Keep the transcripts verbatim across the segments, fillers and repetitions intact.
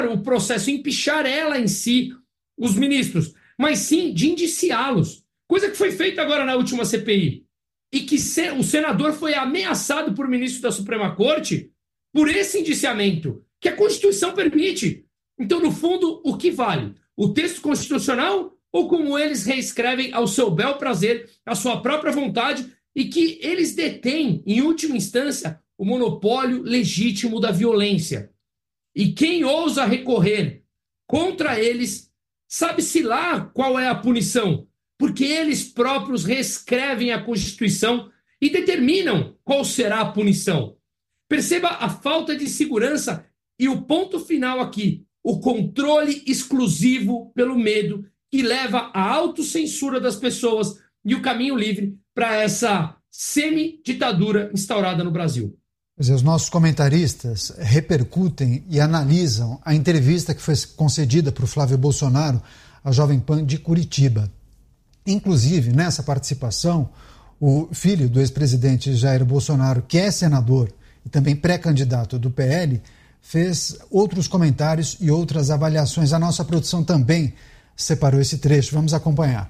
o processo, empichar ela em si, os ministros, mas sim de indiciá-los. Coisa que foi feita agora na última C P I. E que o senador foi ameaçado por ministro da Suprema Corte por esse indiciamento, que a Constituição permite. Então, no fundo, o que vale? O texto constitucional ou como eles reescrevem ao seu bel prazer, à sua própria vontade, e que eles detêm, em última instância, o monopólio legítimo da violência. E quem ousa recorrer contra eles, sabe-se lá qual é a punição, porque eles próprios reescrevem a Constituição e determinam qual será a punição. Perceba a falta de segurança e o ponto final aqui, o controle exclusivo pelo medo que leva à autocensura das pessoas e o caminho livre para essa semi-ditadura instaurada no Brasil. Os nossos comentaristas repercutem e analisam a entrevista que foi concedida por Flávio Bolsonaro à Jovem Pan de Curitiba. Inclusive, nessa participação, o filho do ex-presidente Jair Bolsonaro, que é senador e também pré-candidato do P L, fez outros comentários e outras avaliações. A nossa produção também separou esse trecho. Vamos acompanhar.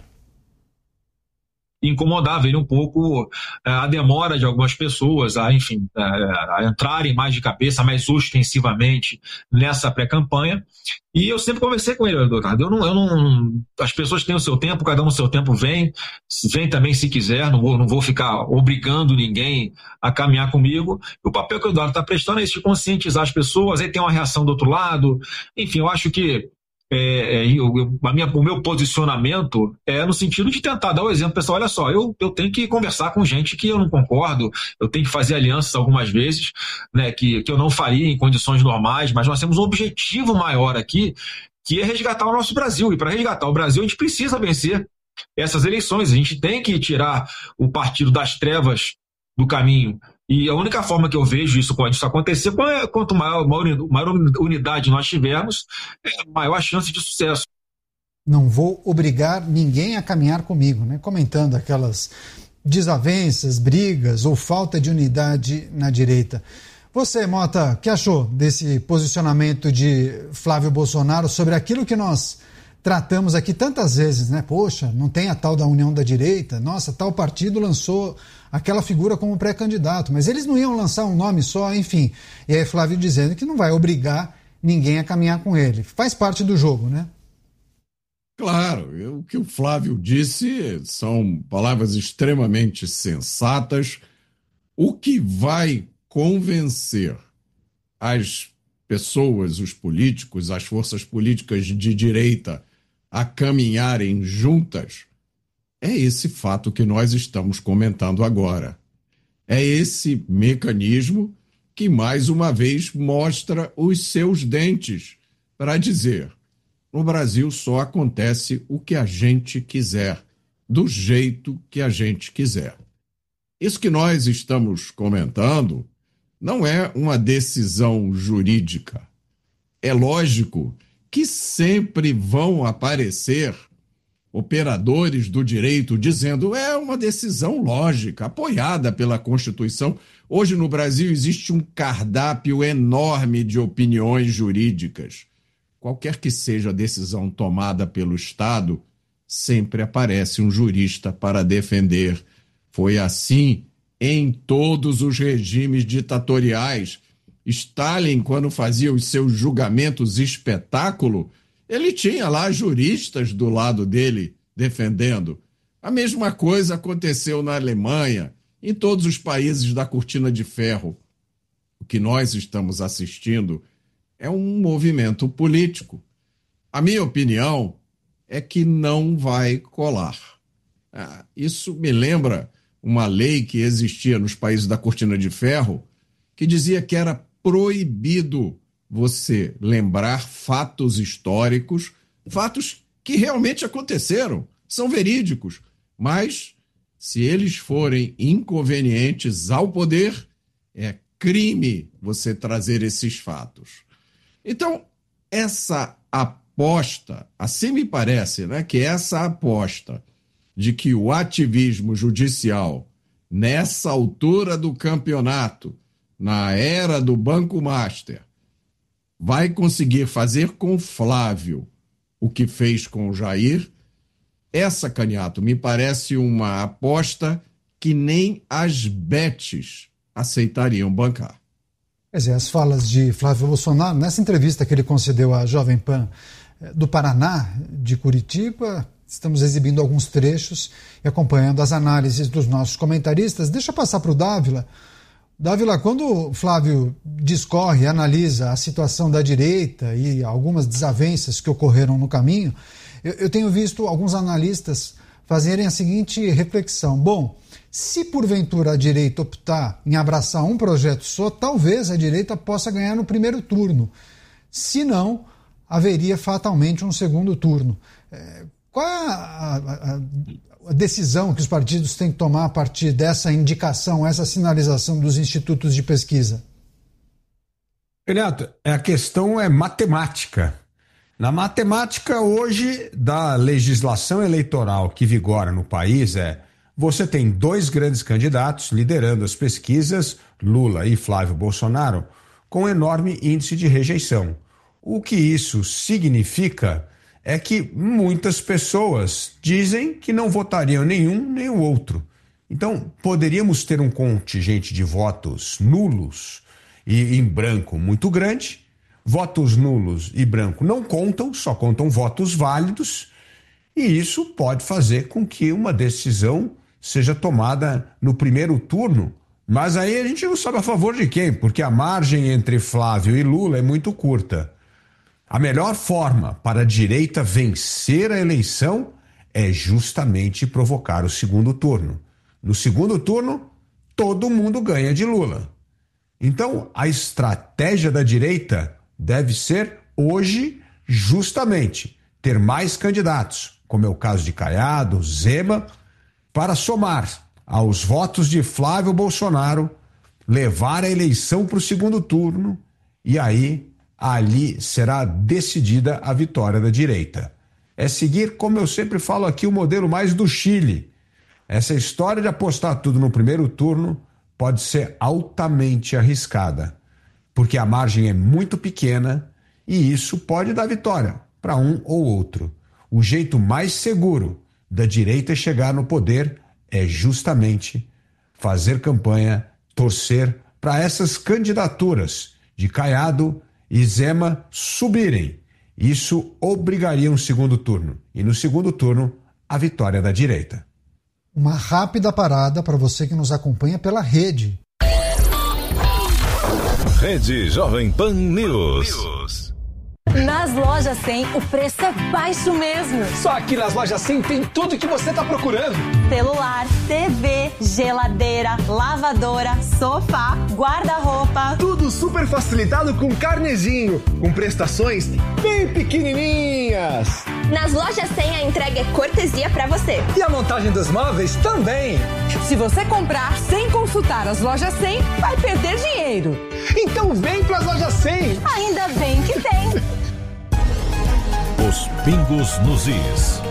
Incomodava ele um pouco a demora de algumas pessoas a, enfim, a entrarem mais de cabeça, mais ostensivamente nessa pré-campanha. E eu sempre conversei com ele, Eduardo. Eu não, eu não, as pessoas têm o seu tempo, cada um no seu tempo vem, vem também se quiser, não vou, não vou ficar obrigando ninguém a caminhar comigo. O papel que o Eduardo está prestando é esse de conscientizar as pessoas, aí tem uma reação do outro lado. Enfim, eu acho que É, eu, eu, a minha, o meu posicionamento é no sentido de tentar dar o exemplo, pessoal, olha só, eu, eu tenho que conversar com gente que eu não concordo, eu tenho que fazer alianças algumas vezes, né, que, que eu não faria em condições normais, mas nós temos um objetivo maior aqui, que é resgatar o nosso Brasil, e para resgatar o Brasil a gente precisa vencer essas eleições, a gente tem que tirar o partido das trevas do caminho. E a única forma que eu vejo isso, isso acontecer, quanto maior, maior unidade nós tivermos, é maior a chance de sucesso. Não vou obrigar ninguém a caminhar comigo, né? Comentando aquelas desavenças, brigas ou falta de unidade na direita. Você, Mota, o que achou desse posicionamento de Flávio Bolsonaro sobre aquilo que nós tratamos aqui tantas vezes, né? Poxa, não tem a tal da união da direita, nossa, tal partido lançou aquela figura como pré-candidato, mas eles não iam lançar um nome só, enfim. E aí Flávio dizendo que não vai obrigar ninguém a caminhar com ele. Faz parte do jogo, né? Claro, eu, o que o Flávio disse são palavras extremamente sensatas. O que vai convencer as pessoas, os políticos, as forças políticas de direita a caminharem juntas é esse fato que nós estamos comentando agora. É esse mecanismo que, mais uma vez, mostra os seus dentes para dizer: no Brasil só acontece o que a gente quiser, do jeito que a gente quiser. Isso que nós estamos comentando não é uma decisão jurídica. É lógico que sempre vão aparecer operadores do direito dizendo é uma decisão lógica, apoiada pela Constituição. Hoje no Brasil existe um cardápio enorme de opiniões jurídicas. Qualquer que seja a decisão tomada pelo Estado, sempre aparece um jurista para defender. Foi assim em todos os regimes ditatoriais. Stalin, quando fazia os seus julgamentos espetáculo, ele tinha lá juristas do lado dele defendendo. A mesma coisa aconteceu na Alemanha, em todos os países da Cortina de Ferro. O que nós estamos assistindo é um movimento político. A minha opinião é que não vai colar. Ah, isso me lembra uma lei que existia nos países da Cortina de Ferro, que dizia que era proibido você lembrar fatos históricos, fatos que realmente aconteceram, são verídicos, mas se eles forem inconvenientes ao poder, é crime você trazer esses fatos. Então, essa aposta, assim me parece, né, que essa aposta de que o ativismo judicial, nessa altura do campeonato, na era do Banco Master, vai conseguir fazer com Flávio o que fez com o Jair? Essa, Caniato, me parece uma aposta que nem as betes aceitariam bancar. Pois é, as falas de Flávio Bolsonaro, nessa entrevista que ele concedeu à Jovem Pan do Paraná, de Curitiba, estamos exibindo alguns trechos e acompanhando as análises dos nossos comentaristas. Deixa eu passar para o Dávila. Dávila, quando o Flávio discorre, analisa a situação da direita e algumas desavenças que ocorreram no caminho, eu, eu tenho visto alguns analistas fazerem a seguinte reflexão. Bom, se porventura a direita optar em abraçar um projeto só, talvez a direita possa ganhar no primeiro turno. Se não, haveria fatalmente um segundo turno. É, qual é a, a, a decisão que os partidos têm que tomar a partir dessa indicação, essa sinalização dos institutos de pesquisa? Renato, a questão é matemática. Na matemática hoje da legislação eleitoral que vigora no país é: você tem dois grandes candidatos liderando as pesquisas, Lula e Flávio Bolsonaro, com enorme índice de rejeição. O que isso significa é que muitas pessoas dizem que não votariam nenhum nem o outro. Então, poderíamos ter um contingente de votos nulos e em branco muito grande. Votos nulos e branco não contam, só contam votos válidos, e isso pode fazer com que uma decisão seja tomada no primeiro turno, mas aí a gente não sabe a favor de quem, porque a margem entre Flávio e Lula é muito curta. A melhor forma para a direita vencer a eleição é justamente provocar o segundo turno. No segundo turno, todo mundo ganha de Lula. Então, a estratégia da direita deve ser, hoje, justamente, ter mais candidatos, como é o caso de Caiado, Zema, para somar aos votos de Flávio Bolsonaro, levar a eleição para o segundo turno e aí, ali será decidida a vitória da direita. É seguir, como eu sempre falo aqui, o modelo mais do Chile. Essa história de apostar tudo no primeiro turno pode ser altamente arriscada, porque a margem é muito pequena e isso pode dar vitória para um ou outro. O jeito mais seguro da direita chegar no poder é justamente fazer campanha, torcer para essas candidaturas de Caiado e Zema subirem. Isso obrigaria um segundo turno. E no segundo turno, a vitória da direita. Uma rápida parada para você que nos acompanha pela rede. Rede Jovem Pan News. Nas lojas cem, o preço é baixo mesmo. Só aqui nas lojas cem tem tudo que você tá procurando. Celular, T V, geladeira, lavadora, sofá, guarda-roupa. Tudo super facilitado com carnezinho, com prestações bem pequenininhas. Nas lojas cem a entrega é cortesia pra você. E a montagem dos móveis também. Se você comprar sem consultar as lojas cem, vai perder dinheiro. Então vem pras lojas cem. Ainda bem que tem. Os pingos nos is.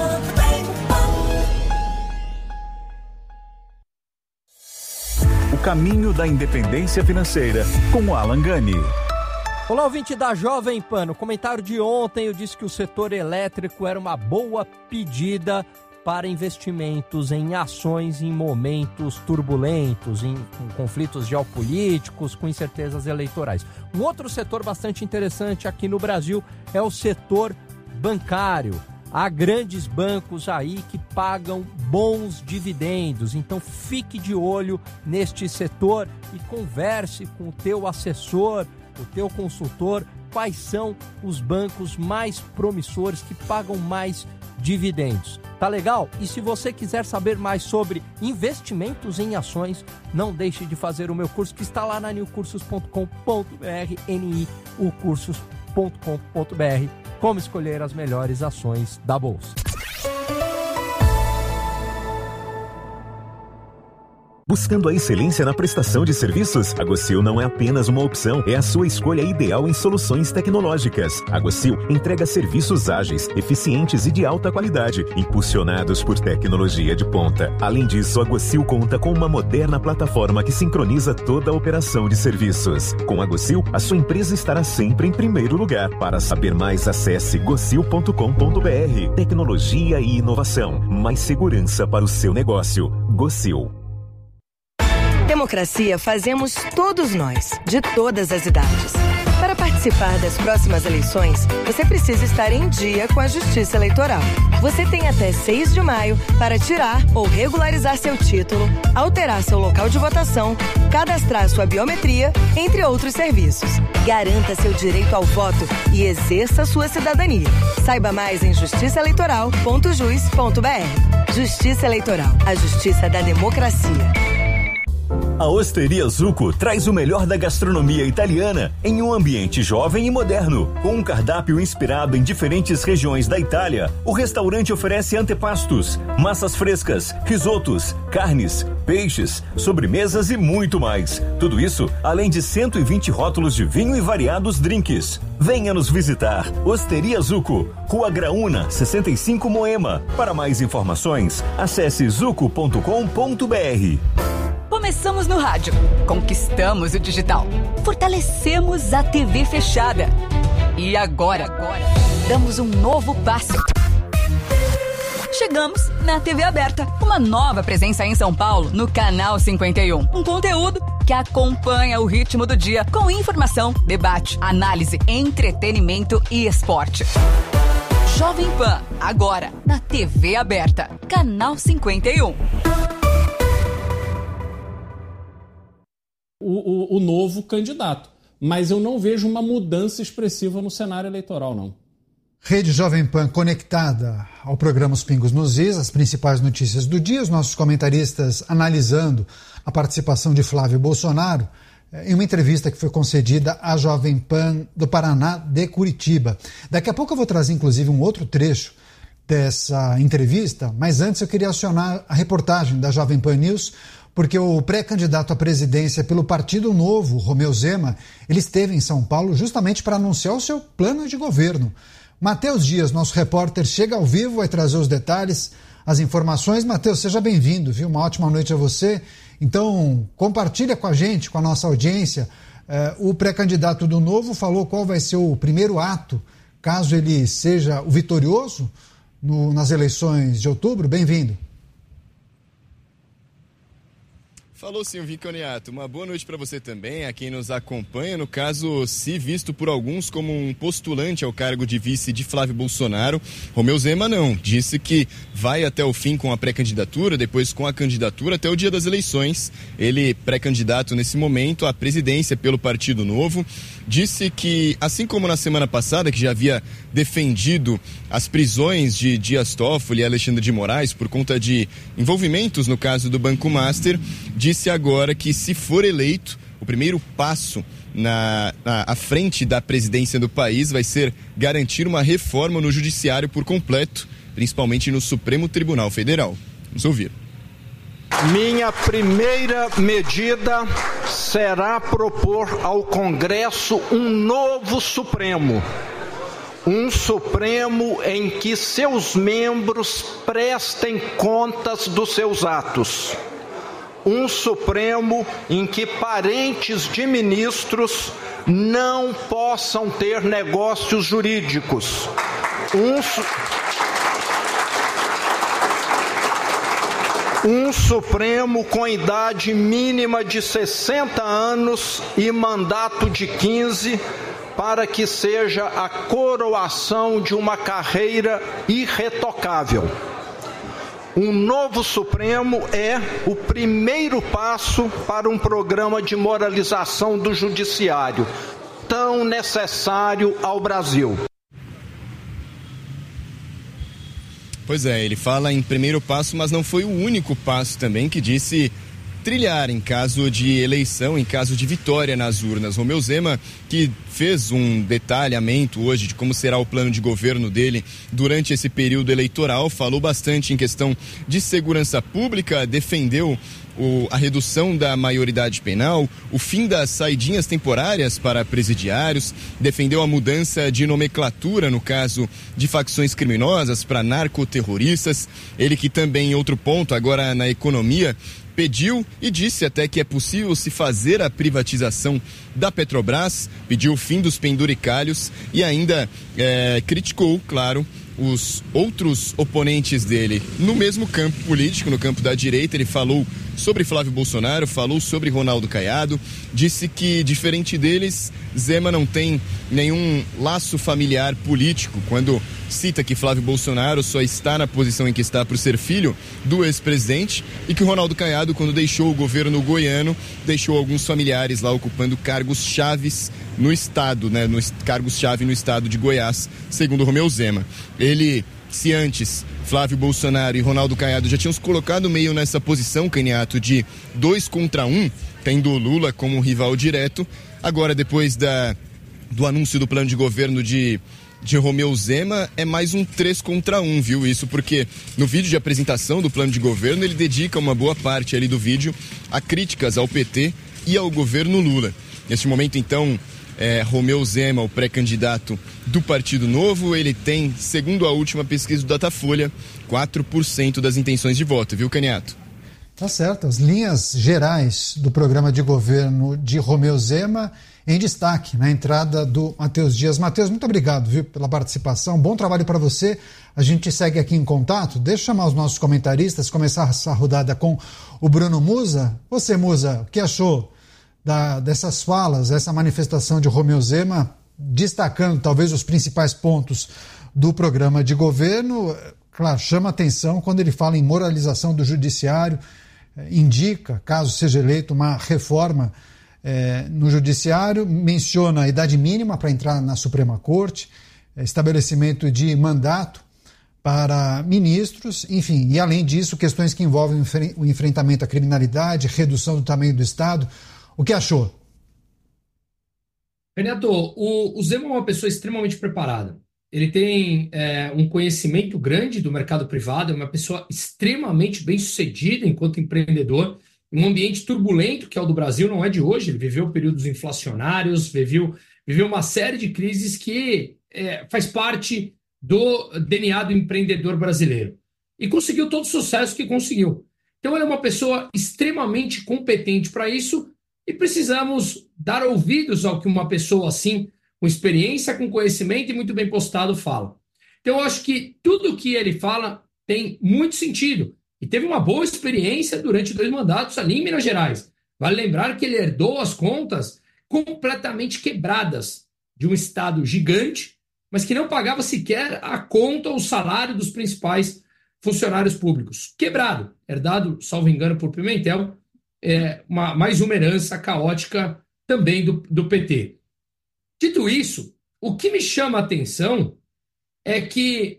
O caminho da independência financeira com Alan Gani. Olá, ouvinte da Jovem Pan. No comentário de ontem eu disse que o setor elétrico era uma boa pedida para investimentos em ações em momentos turbulentos, em, em conflitos geopolíticos, com incertezas eleitorais. Um outro setor bastante interessante aqui no Brasil é o setor bancário. Há grandes bancos aí que pagam bons dividendos, então fique de olho neste setor e converse com o teu assessor, o teu consultor, quais são os bancos mais promissores que pagam mais dividendos. Tá legal? E se você quiser saber mais sobre investimentos em ações, não deixe de fazer o meu curso que está lá na new cursos ponto com ponto b r, n i u cursos ponto com ponto b r, como escolher as melhores ações da Bolsa. Buscando a excelência na prestação de serviços? A Gocil não é apenas uma opção, é a sua escolha ideal em soluções tecnológicas. A Gocil entrega serviços ágeis, eficientes e de alta qualidade, impulsionados por tecnologia de ponta. Além disso, a Gocil conta com uma moderna plataforma que sincroniza toda a operação de serviços. Com a Gocil, a sua empresa estará sempre em primeiro lugar. Para saber mais, acesse gocil ponto com ponto b r. Tecnologia e inovação. Mais segurança para o seu negócio. Gocil. Democracia fazemos todos nós, de todas as idades. Para participar das próximas eleições, você precisa estar em dia com a Justiça Eleitoral. Você tem até seis de maio para tirar ou regularizar seu título, alterar seu local de votação, cadastrar sua biometria, entre outros serviços. Garanta seu direito ao voto e exerça sua cidadania. Saiba mais em justiça eleitoral ponto jus ponto b r. Justiça Eleitoral, a justiça da democracia. A Osteria Zucco traz o melhor da gastronomia italiana em um ambiente jovem e moderno. Com um cardápio inspirado em diferentes regiões da Itália, o restaurante oferece antepastos, massas frescas, risotos, carnes, peixes, sobremesas e muito mais. Tudo isso além de cento e vinte rótulos de vinho e variados drinks. Venha nos visitar. Osteria Zucco, Rua Graúna, sessenta e cinco, Moema. Para mais informações, acesse zucco ponto com ponto b r. Começamos no rádio, conquistamos o digital, fortalecemos a T V fechada. E agora, agora, damos um novo passo. Chegamos na T V aberta, uma nova presença em São Paulo, no Canal cinquenta e um. Um conteúdo que acompanha o ritmo do dia, com informação, debate, análise, entretenimento e esporte. Jovem Pan, agora, na T V aberta, Canal cinquenta e um. O, o, o novo candidato. Mas eu não vejo uma mudança expressiva no cenário eleitoral, não. Rede Jovem Pan conectada ao programa Os Pingos nos Is, as principais notícias do dia, os nossos comentaristas analisando a participação de Flávio Bolsonaro em uma entrevista que foi concedida à Jovem Pan do Paraná de Curitiba. Daqui a pouco eu vou trazer inclusive um outro trecho dessa entrevista, mas antes eu queria acionar a reportagem da Jovem Pan News, porque o pré-candidato à presidência pelo Partido Novo, Romeu Zema, ele esteve em São Paulo justamente para anunciar o seu plano de governo. Matheus Dias, nosso repórter, chega ao vivo, vai trazer os detalhes, as informações. Matheus, seja bem-vindo, viu? Uma ótima noite a você. Então, compartilha com a gente, com a nossa audiência. Eh, o pré-candidato do Novo falou qual vai ser o primeiro ato, caso ele seja o vitorioso no, nas eleições de outubro. Bem-vindo. Falou Silvio Coniato, uma boa noite para você também, a quem nos acompanha, no caso, se visto por alguns como um postulante ao cargo de vice de Flávio Bolsonaro, Romeu Zema não, disse que vai até o fim com a pré-candidatura, depois com a candidatura até o dia das eleições. Ele, pré-candidato nesse momento à presidência pelo Partido Novo, disse que, assim como na semana passada, que já havia defendido as prisões de Dias Toffoli e Alexandre de Moraes por conta de envolvimentos no caso do Banco Master, disse agora que, se for eleito, o primeiro passo na, na à frente da presidência do país vai ser garantir uma reforma no judiciário por completo, principalmente no Supremo Tribunal Federal. Vamos ouvir. Minha primeira medida será propor ao Congresso um novo Supremo. Um Supremo em que seus membros prestem contas dos seus atos. Um Supremo em que parentes de ministros não possam ter negócios jurídicos. Um, su... um Supremo com idade mínima de sessenta anos e mandato de quinze, para que seja a coroação de uma carreira irretocável. Um novo Supremo é o primeiro passo para um programa de moralização do judiciário, tão necessário ao Brasil. Pois é, ele fala em primeiro passo, mas não foi o único passo também que disse trilhar em caso de eleição, em caso de vitória nas urnas. Romeu Zema, que fez um detalhamento hoje de como será o plano de governo dele durante esse período eleitoral, falou bastante em questão de segurança pública, defendeu o, a redução da maioridade penal, o fim das saidinhas temporárias para presidiários, defendeu a mudança de nomenclatura no caso de facções criminosas para narcoterroristas. Ele que também, em outro ponto, agora na economia, pediu e disse até que é possível se fazer a privatização da Petrobras, pediu o fim dos penduricalhos e ainda é, criticou, claro, os outros oponentes dele no mesmo campo político, no campo da direita. Ele falou sobre Flávio Bolsonaro, falou sobre Ronaldo Caiado, disse que, diferente deles, Zema não tem nenhum laço familiar político, quando cita que Flávio Bolsonaro só está na posição em que está por ser filho do ex-presidente e que o Ronaldo Caiado, quando deixou o governo goiano, deixou alguns familiares lá ocupando cargos chaves no estado, né, nos cargos-chave no estado de Goiás, segundo Romeu Zema. Ele, se antes Flávio Bolsonaro e Ronaldo Caiado já tinham se colocado meio nessa posição, Caniato, de dois contra um, tendo o Lula como rival direto, agora depois da, do anúncio do plano de governo de, de Romeu Zema, é mais um três contra um, viu? Isso porque no vídeo de apresentação do plano de governo ele dedica uma boa parte ali do vídeo a críticas ao P T e ao governo Lula. Neste momento, então, É, Romeu Zema, o pré-candidato do Partido Novo, ele tem, segundo a última pesquisa do Datafolha, quatro por cento das intenções de voto, viu, Caniato? Tá certo, as linhas gerais do programa de governo de Romeu Zema em destaque na entrada do Matheus Dias. Matheus, muito obrigado, viu, pela participação, bom trabalho para você, a gente segue aqui em contato, deixa eu chamar os nossos comentaristas, começar essa rodada com o Bruno Musa. Você, Musa, o que achou Da, dessas falas, essa manifestação de Romeu Zema, destacando talvez os principais pontos do programa de governo? Claro, chama atenção quando ele fala em moralização do judiciário, indica, caso seja eleito, uma reforma eh, no judiciário, menciona a idade mínima para entrar na Suprema Corte, estabelecimento de mandato para ministros, enfim, e além disso, questões que envolvem o enfrentamento à criminalidade, redução do tamanho do Estado. O que achou? Renato, o, o Zema é uma pessoa extremamente preparada. Ele tem é, um conhecimento grande do mercado privado, é uma pessoa extremamente bem-sucedida enquanto empreendedor, em um ambiente turbulento, que é o do Brasil, não é de hoje. Ele viveu períodos inflacionários, viveu, viveu uma série de crises que é, faz parte do D N A do empreendedor brasileiro. E conseguiu todo o sucesso que conseguiu. Então, ele é uma pessoa extremamente competente para isso, e precisamos dar ouvidos ao que uma pessoa assim, com experiência, com conhecimento e muito bem postado, fala. Então, eu acho que tudo que ele fala tem muito sentido. E teve uma boa experiência durante dois mandatos ali em Minas Gerais. Vale lembrar que ele herdou as contas completamente quebradas de um Estado gigante, mas que não pagava sequer a conta ou o salário dos principais funcionários públicos. Quebrado, herdado, salvo engano, por Pimentel, É uma, mais uma herança caótica também do, do P T. Dito isso, o que me chama a atenção é que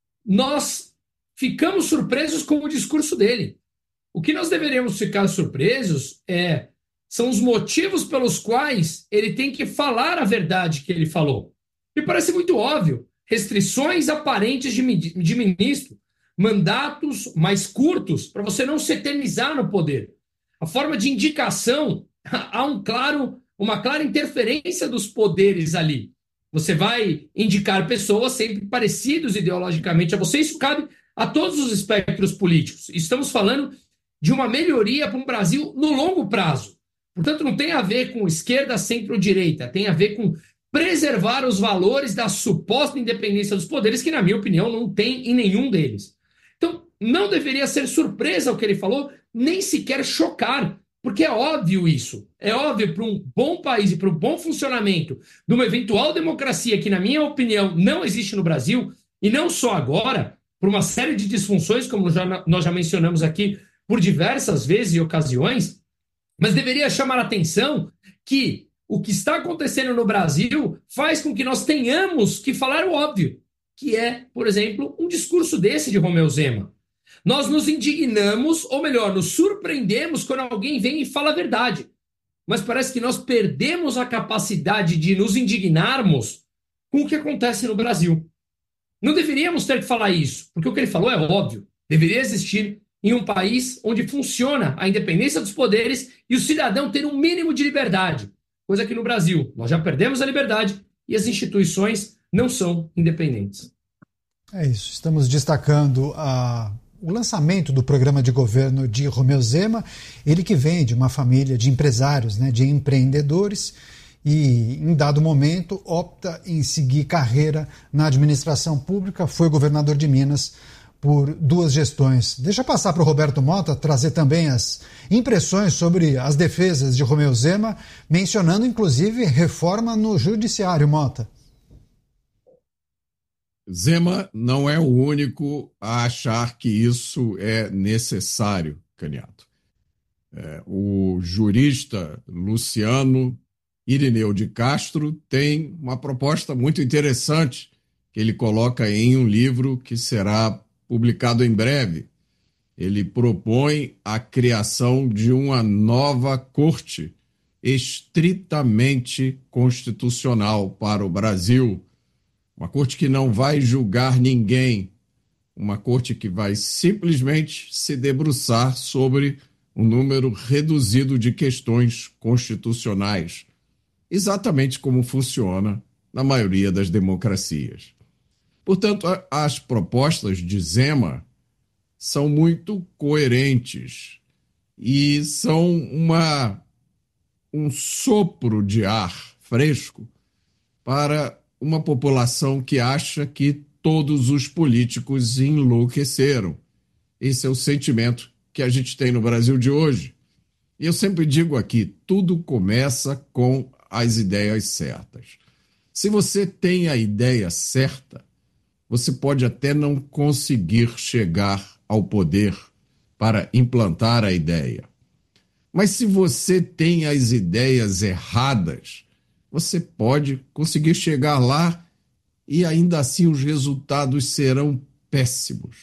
nós ficamos surpresos com o discurso dele. O que nós deveríamos ficar surpresos é, são os motivos pelos quais ele tem que falar a verdade que ele falou. Me parece muito óbvio. Restrições aparentes de, de ministro, mandatos mais curtos para você não se eternizar no poder. A forma de indicação, há um claro, uma clara interferência dos poderes ali. Você vai indicar pessoas sempre parecidas ideologicamente a você, isso cabe a todos os espectros políticos. Estamos falando de uma melhoria para um Brasil no longo prazo. Portanto, não tem a ver com esquerda, centro ou direita, tem a ver com preservar os valores da suposta independência dos poderes, que, na minha opinião, não tem em nenhum deles. Então, não deveria ser surpresa o que ele falou, nem sequer chocar, porque é óbvio isso. É óbvio para um bom país e para um bom funcionamento de uma eventual democracia que, na minha opinião, não existe no Brasil, e não só agora, por uma série de disfunções, como já, nós já mencionamos aqui por diversas vezes e ocasiões, mas deveria chamar a atenção que o que está acontecendo no Brasil faz com que nós tenhamos que falar o óbvio, que é, por exemplo, um discurso desse de Romeu Zema. Nós nos indignamos, ou melhor, nos surpreendemos quando alguém vem e fala a verdade. Mas parece que nós perdemos a capacidade de nos indignarmos com o que acontece no Brasil. Não deveríamos ter que falar isso, porque o que ele falou é óbvio. Deveria existir em um país onde funciona a independência dos poderes e o cidadão ter um mínimo de liberdade. Coisa que no Brasil nós já perdemos a liberdade e as instituições não são independentes. É isso, estamos destacando a, o lançamento do programa de governo de Romeu Zema, ele que vem de uma família de empresários, né, de empreendedores, e em dado momento opta em seguir carreira na administração pública, foi governador de Minas por duas gestões. Deixa eu passar para o Roberto Mota trazer também as impressões sobre as defesas de Romeu Zema, mencionando inclusive reforma no judiciário, Mota. Zema não é o único a achar que isso é necessário, Caniato. É, o jurista Luciano Irineu de Castro tem uma proposta muito interessante que ele coloca em um livro que será publicado em breve. Ele propõe a criação de uma nova corte estritamente constitucional para o Brasil. Uma corte que não vai julgar ninguém, uma corte que vai simplesmente se debruçar sobre um número reduzido de questões constitucionais, exatamente como funciona na maioria das democracias. Portanto, as propostas de Zema são muito coerentes e são uma, um sopro de ar fresco para uma população que acha que todos os políticos enlouqueceram. Esse é o sentimento que a gente tem no Brasil de hoje. E eu sempre digo aqui, tudo começa com as ideias certas. Se você tem a ideia certa, você pode até não conseguir chegar ao poder para implantar a ideia. Mas se você tem as ideias erradas, você pode conseguir chegar lá e ainda assim os resultados serão péssimos.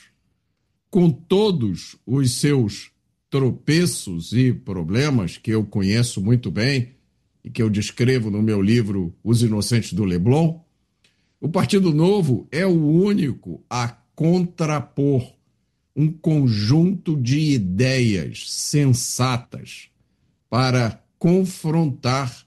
Com todos os seus tropeços e problemas que eu conheço muito bem e que eu descrevo no meu livro Os Inocentes do Leblon, o Partido Novo é o único a contrapor um conjunto de ideias sensatas para confrontar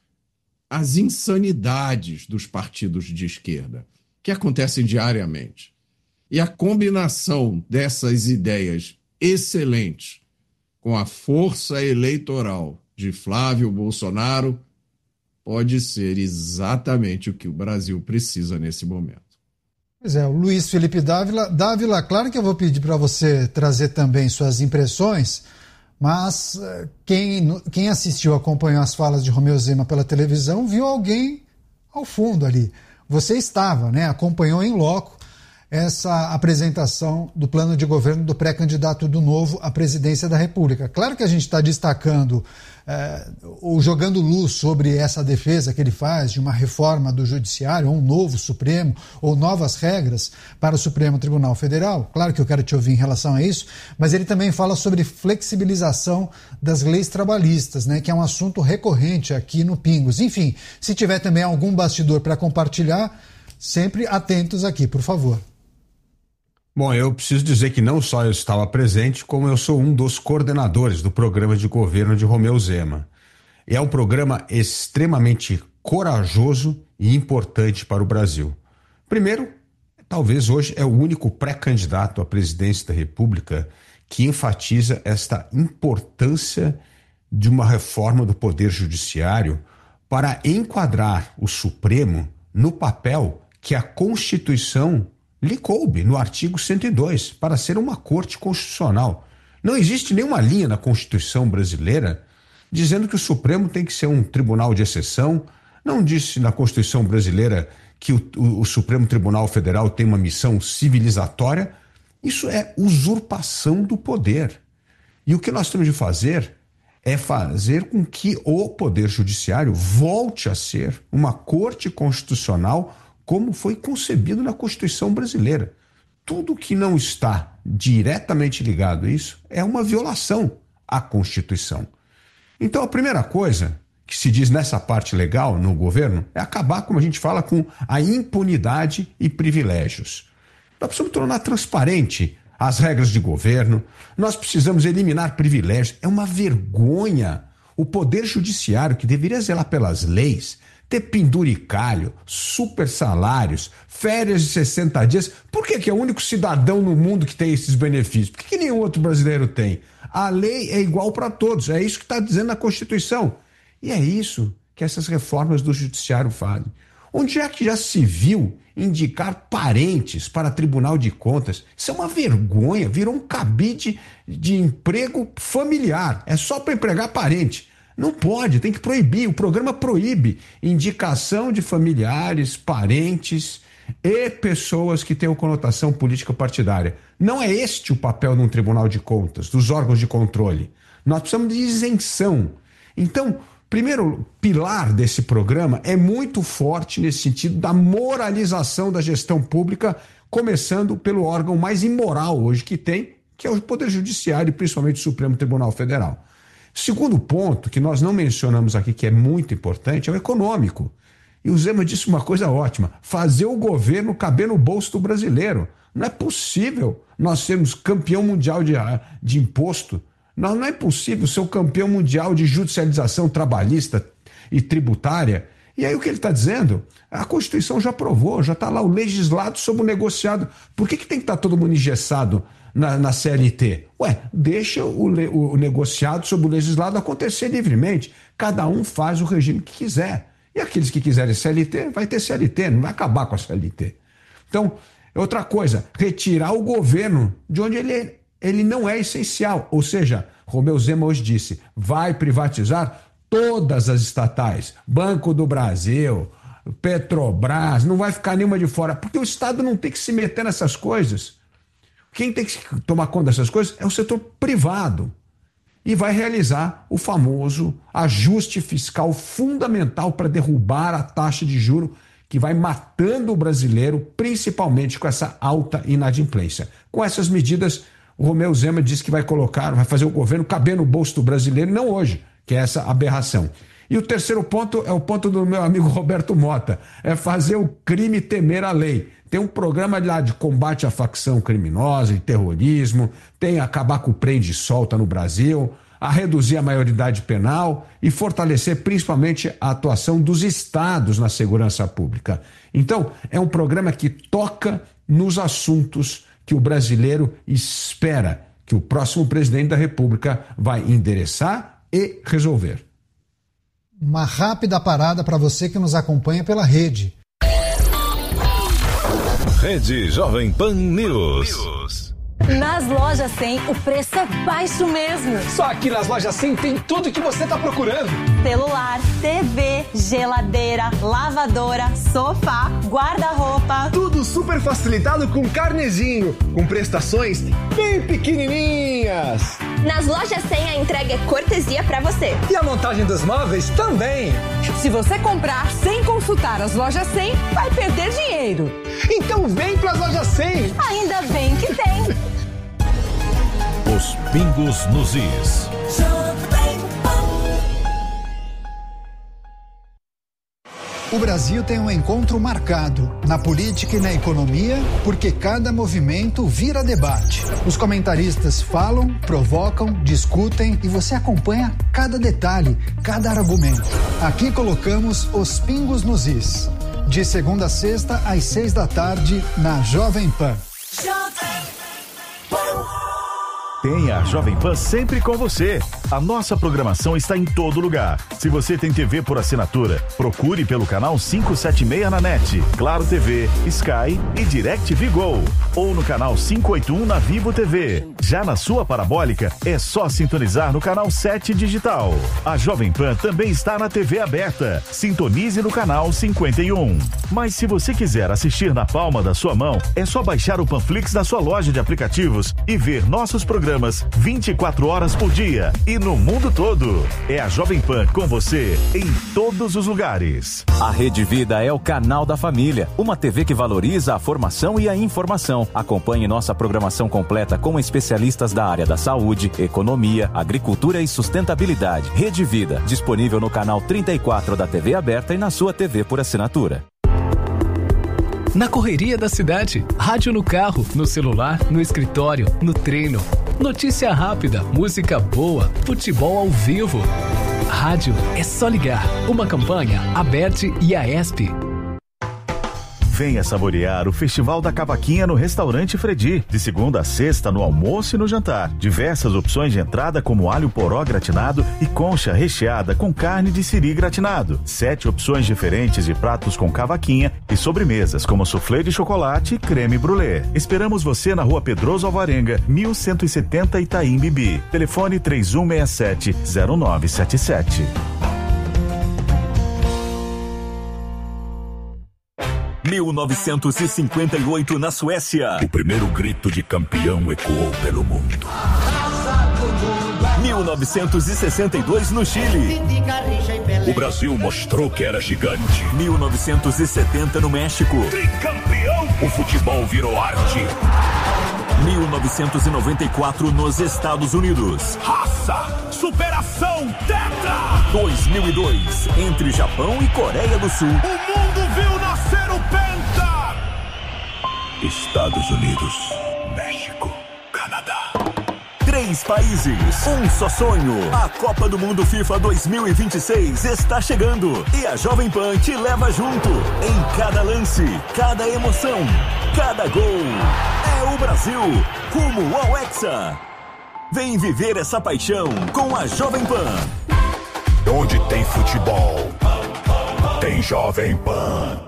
as insanidades dos partidos de esquerda, que acontecem diariamente. E a combinação dessas ideias excelentes com a força eleitoral de Flávio Bolsonaro pode ser exatamente o que o Brasil precisa nesse momento. Pois é, o Luiz Felipe Dávila. Dávila, claro que eu vou pedir para você trazer também suas impressões, mas quem, quem assistiu, acompanhou as falas de Romeu Zema pela televisão, viu alguém ao fundo ali. Você estava, né, acompanhou em loco essa apresentação do plano de governo do pré-candidato do Novo à presidência da República. Claro que a gente está destacando é, ou jogando luz sobre essa defesa que ele faz de uma reforma do judiciário, ou um novo Supremo, ou novas regras para o Supremo Tribunal Federal. Claro que eu quero te ouvir em relação a isso, mas ele também fala sobre flexibilização das leis trabalhistas, né, que é um assunto recorrente aqui no Pingos. Enfim, se tiver também algum bastidor para compartilhar, sempre atentos aqui, por favor. Bom, eu preciso dizer que não só eu estava presente, como eu sou um dos coordenadores do programa de governo de Romeu Zema. É um programa extremamente corajoso e importante para o Brasil. Primeiro, talvez hoje é o único pré-candidato à presidência da República que enfatiza esta importância de uma reforma do Poder Judiciário para enquadrar o Supremo no papel que a Constituição lhe coube no artigo cento e dois, para ser uma corte constitucional. Não existe nenhuma linha na Constituição brasileira dizendo que o Supremo tem que ser um tribunal de exceção. Não disse na Constituição brasileira que o, o, o Supremo Tribunal Federal tem uma missão civilizatória. Isso é usurpação do poder. E o que nós temos de fazer é fazer com que o Poder Judiciário volte a ser uma corte constitucional como foi concebido na Constituição brasileira. Tudo que não está diretamente ligado a isso é uma violação à Constituição. Então, a primeira coisa que se diz nessa parte legal no governo é acabar, como a gente fala, com a impunidade e privilégios. Nós precisamos tornar transparente as regras de governo, nós precisamos eliminar privilégios. É uma vergonha o Poder Judiciário, que deveria zelar pelas leis, ter penduricalho, super salários, férias de sessenta dias. Por que que é o único cidadão no mundo que tem esses benefícios? Por que que nenhum outro brasileiro tem? A lei é igual para todos, é isso que está dizendo na Constituição. E é isso que essas reformas do Judiciário fazem. Onde é que já se viu indicar parentes para Tribunal de Contas? Isso é uma vergonha, virou um cabide de emprego familiar. É só para empregar parente. Não pode, tem que proibir. O programa proíbe indicação de familiares, parentes e pessoas que tenham conotação política partidária. Não é este o papel de um Tribunal de Contas, dos órgãos de controle. Nós precisamos de isenção. Então, primeiro pilar desse programa é muito forte nesse sentido da moralização da gestão pública, começando pelo órgão mais imoral hoje que tem, que é o Poder Judiciário e principalmente o Supremo Tribunal Federal. Segundo ponto, que nós não mencionamos aqui, que é muito importante, é o econômico. E o Zema disse uma coisa ótima: fazer o governo caber no bolso do brasileiro. Não é possível nós sermos campeão mundial de, de imposto. Não, não é possível ser o campeão mundial de judicialização trabalhista e tributária. E aí o que ele está dizendo? A Constituição já aprovou, já está lá o legislado sobre o negociado. Por que, que tem que estar todo mundo engessado na, na C L T? Ué, deixa o, o, o negociado sobre o legislado acontecer livremente. Cada um faz o regime que quiser. E aqueles que quiserem C L T, vai ter C L T, não vai acabar com a C L T. Então, outra coisa, retirar o governo de onde ele é. Ele não é essencial, ou seja, Romeu Zema hoje disse, vai privatizar todas as estatais, Banco do Brasil, Petrobras, não vai ficar nenhuma de fora, porque o Estado não tem que se meter nessas coisas. Quem tem que tomar conta dessas coisas é o setor privado e vai realizar o famoso ajuste fiscal fundamental para derrubar a taxa de juros que vai matando o brasileiro, principalmente com essa alta inadimplência. Com essas medidas, o Romeu Zema disse que vai colocar, vai fazer o governo caber no bolso do brasileiro, não hoje, que é essa aberração. E o terceiro ponto é o ponto do meu amigo Roberto Mota, é fazer o crime temer a lei. Tem um programa lá de combate à facção criminosa e terrorismo, tem acabar com o prende e solta no Brasil, a reduzir a maioridade penal e fortalecer principalmente a atuação dos estados na segurança pública. Então, é um programa que toca nos assuntos que o brasileiro espera que o próximo presidente da República vai endereçar e resolver. Uma rápida parada para você que nos acompanha pela rede. Rede Jovem Pan News. Nas lojas cem, o preço é baixo mesmo. Só aqui nas lojas cem tem tudo que você está procurando. Celular, T V, geladeira, lavadora, sofá, guarda-roupa. Tudo super facilitado com carnezinho, com prestações bem pequenininhas. Nas lojas cem a entrega é cortesia para você. E a montagem dos móveis também. Se você comprar sem consultar as lojas cem, vai perder dinheiro. Então vem para as lojas cem. Ainda bem que tem. Os pingos nos is. O Brasil tem um encontro marcado na política e na economia, porque cada movimento vira debate. Os comentaristas falam, provocam, discutem e você acompanha cada detalhe, cada argumento. Aqui colocamos os pingos nos is. De segunda a sexta, às seis da tarde, na Jovem Pan. Tenha a Jovem Pan sempre com você. A nossa programação está em todo lugar. Se você tem T V por assinatura, procure pelo canal quinhentos e setenta e seis na NET, Claro T V, Sky e DirecTV Go. Ou no canal quinhentos e oitenta e um na Vivo T V. Já na sua parabólica, é só sintonizar no canal sete digital. A Jovem Pan também está na T V aberta. Sintonize no canal cinquenta e um. Mas se você quiser assistir na palma da sua mão, é só baixar o Panflix na sua loja de aplicativos e ver nossos programas vinte e quatro horas por dia e no mundo todo. É a Jovem Pan com você em todos os lugares. A Rede Vida é o canal da família, uma T V que valoriza a formação e a informação. Acompanhe nossa programação completa com especialistas da área da saúde, economia, agricultura e sustentabilidade. Rede Vida, disponível no canal trinta e quatro da T V aberta e na sua T V por assinatura. na correria da cidade, rádio no carro, no celular, no escritório, no treino. Notícia rápida, música boa, futebol ao vivo. Rádio é só ligar. Uma campanha Aberte e a ESP. Venha saborear o Festival da Cavaquinha no Restaurante Fredi. De segunda a sexta, no almoço e no jantar. Diversas opções de entrada como alho poró gratinado e concha recheada com carne de siri gratinado. Sete opções diferentes de pratos com cavaquinha e sobremesas como soufflé de chocolate e creme brulee. Esperamos você na Rua Pedroso Alvarenga, mil cento e setenta Itaim Bibi. Telefone três um seis sete, zero nove sete sete. mil novecentos e cinquenta e oito na Suécia. O primeiro grito de campeão ecoou pelo mundo. mil novecentos e sessenta e dois no Chile. O Brasil mostrou que era gigante. mil novecentos e setenta no México. Tricampeão! O futebol virou arte. mil novecentos e noventa e quatro nos Estados Unidos. Raça, superação, tetra! dois mil e dois, entre Japão e Coreia do Sul. O mundo viu nascer o Penta! Estados Unidos, México, Canadá. Três países, um só sonho. A Copa do Mundo FIFA dois mil e vinte e seis está chegando e a Jovem Pan te leva junto em cada lance, cada emoção, cada gol. É o Brasil, rumo ao Hexa. Vem viver essa paixão com a Jovem Pan. Onde tem futebol, tem Jovem Pan.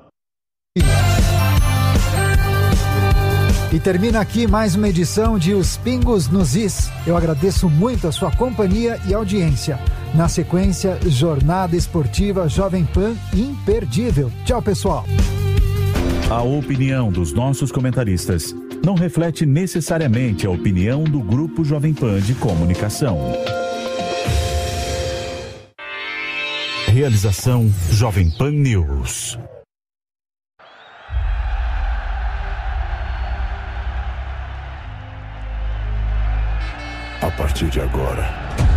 E termina aqui mais uma edição de Os Pingos nos Is. Eu agradeço muito a sua companhia e audiência. Na sequência, Jornada Esportiva Jovem Pan imperdível. Tchau, pessoal. A opinião dos nossos comentaristas não reflete necessariamente a opinião do Grupo Jovem Pan de Comunicação. Realização Jovem Pan News. A partir de agora,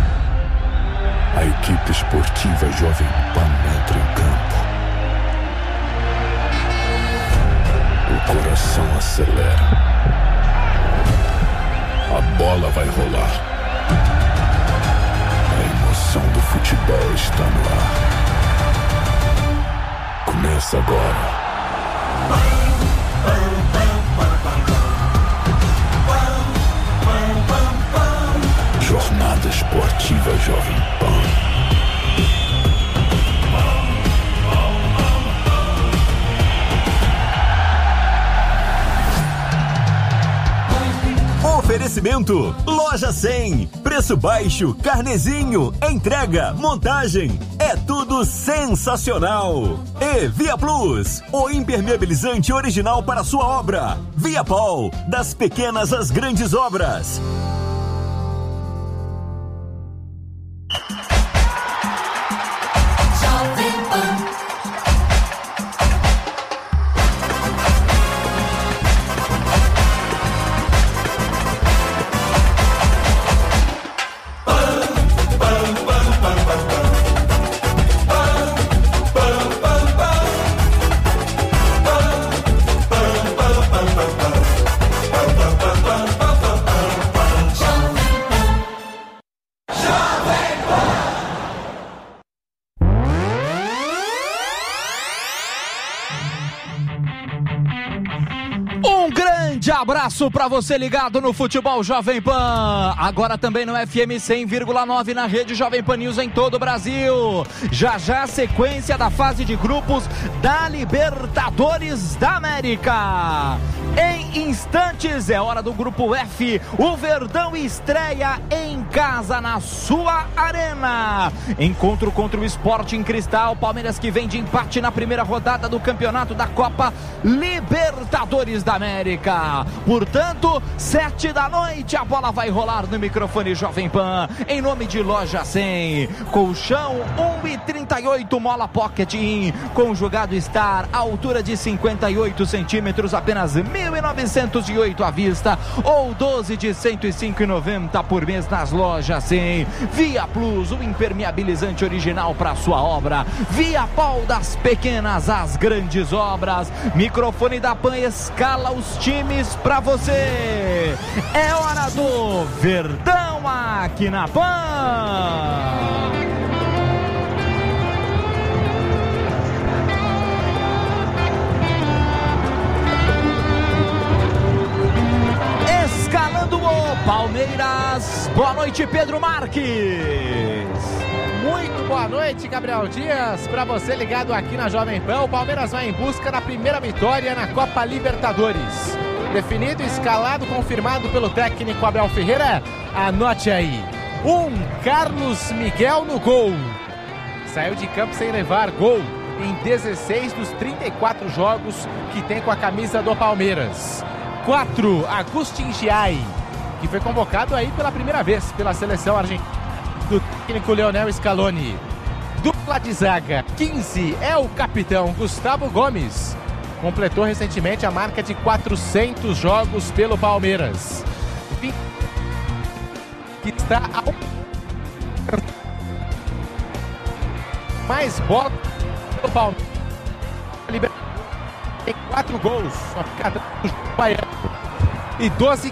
a equipe esportiva Jovem Pan entra em campo. O coração acelera. A bola vai rolar. A emoção do futebol está no ar. Começa agora. Jornada Esportiva Jovem Pan. Oferecimento Loja cem, preço baixo, carnezinho, entrega, montagem, é tudo sensacional. E Via Plus, o impermeabilizante original para sua obra. Viapol, das pequenas às grandes obras. Abraço pra você ligado no Futebol Jovem Pan, agora também no F M cem vírgula nove na rede Jovem Pan News em todo o Brasil. Já já sequência da fase de grupos da Libertadores da América. Em instantes é hora do grupo F, o Verdão estreia em casa na sua arena. Encontro contra o Sporting Cristal, Palmeiras que vem de empate na primeira rodada do campeonato da Copa Libertadores da América. Portanto, sete da noite, a bola vai rolar no microfone Jovem Pan, em nome de Loja cem. Colchão um e trinta e oito, mola Pocket In, conjugado Star, altura de cinquenta e oito centímetros, apenas mil e novecentos novecentos e oito à vista ou doze de cento e cinco reais e noventa centavos por mês nas lojas cem. Via Plus, o impermeabilizante original para sua obra. Via Pol, das pequenas às grandes obras. Microfone da Pan escala os times para você. É hora do Verdão aqui na Pan. Escalando o Palmeiras. Boa noite, Pedro Marques. Muito boa noite, Gabriel Dias. Para você ligado aqui na Jovem Pan, o Palmeiras vai em busca da primeira vitória na Copa Libertadores. Definido, escalado, confirmado pelo técnico Abel Ferreira. Anote aí. Um Carlos Miguel no gol. Saiu de campo sem levar gol em dezesseis dos trinta e quatro jogos que tem com a camisa do Palmeiras. quatro, Agustin Giai, que foi convocado aí pela primeira vez pela seleção argentina do técnico Leonel Scaloni. Dupla de zaga, quinze, é o capitão Gustavo Gomes. Completou recentemente a marca de quatrocentos jogos pelo Palmeiras. Que está ao... mais bola pelo Palmeiras. Tem quatro gols, só cada e doze.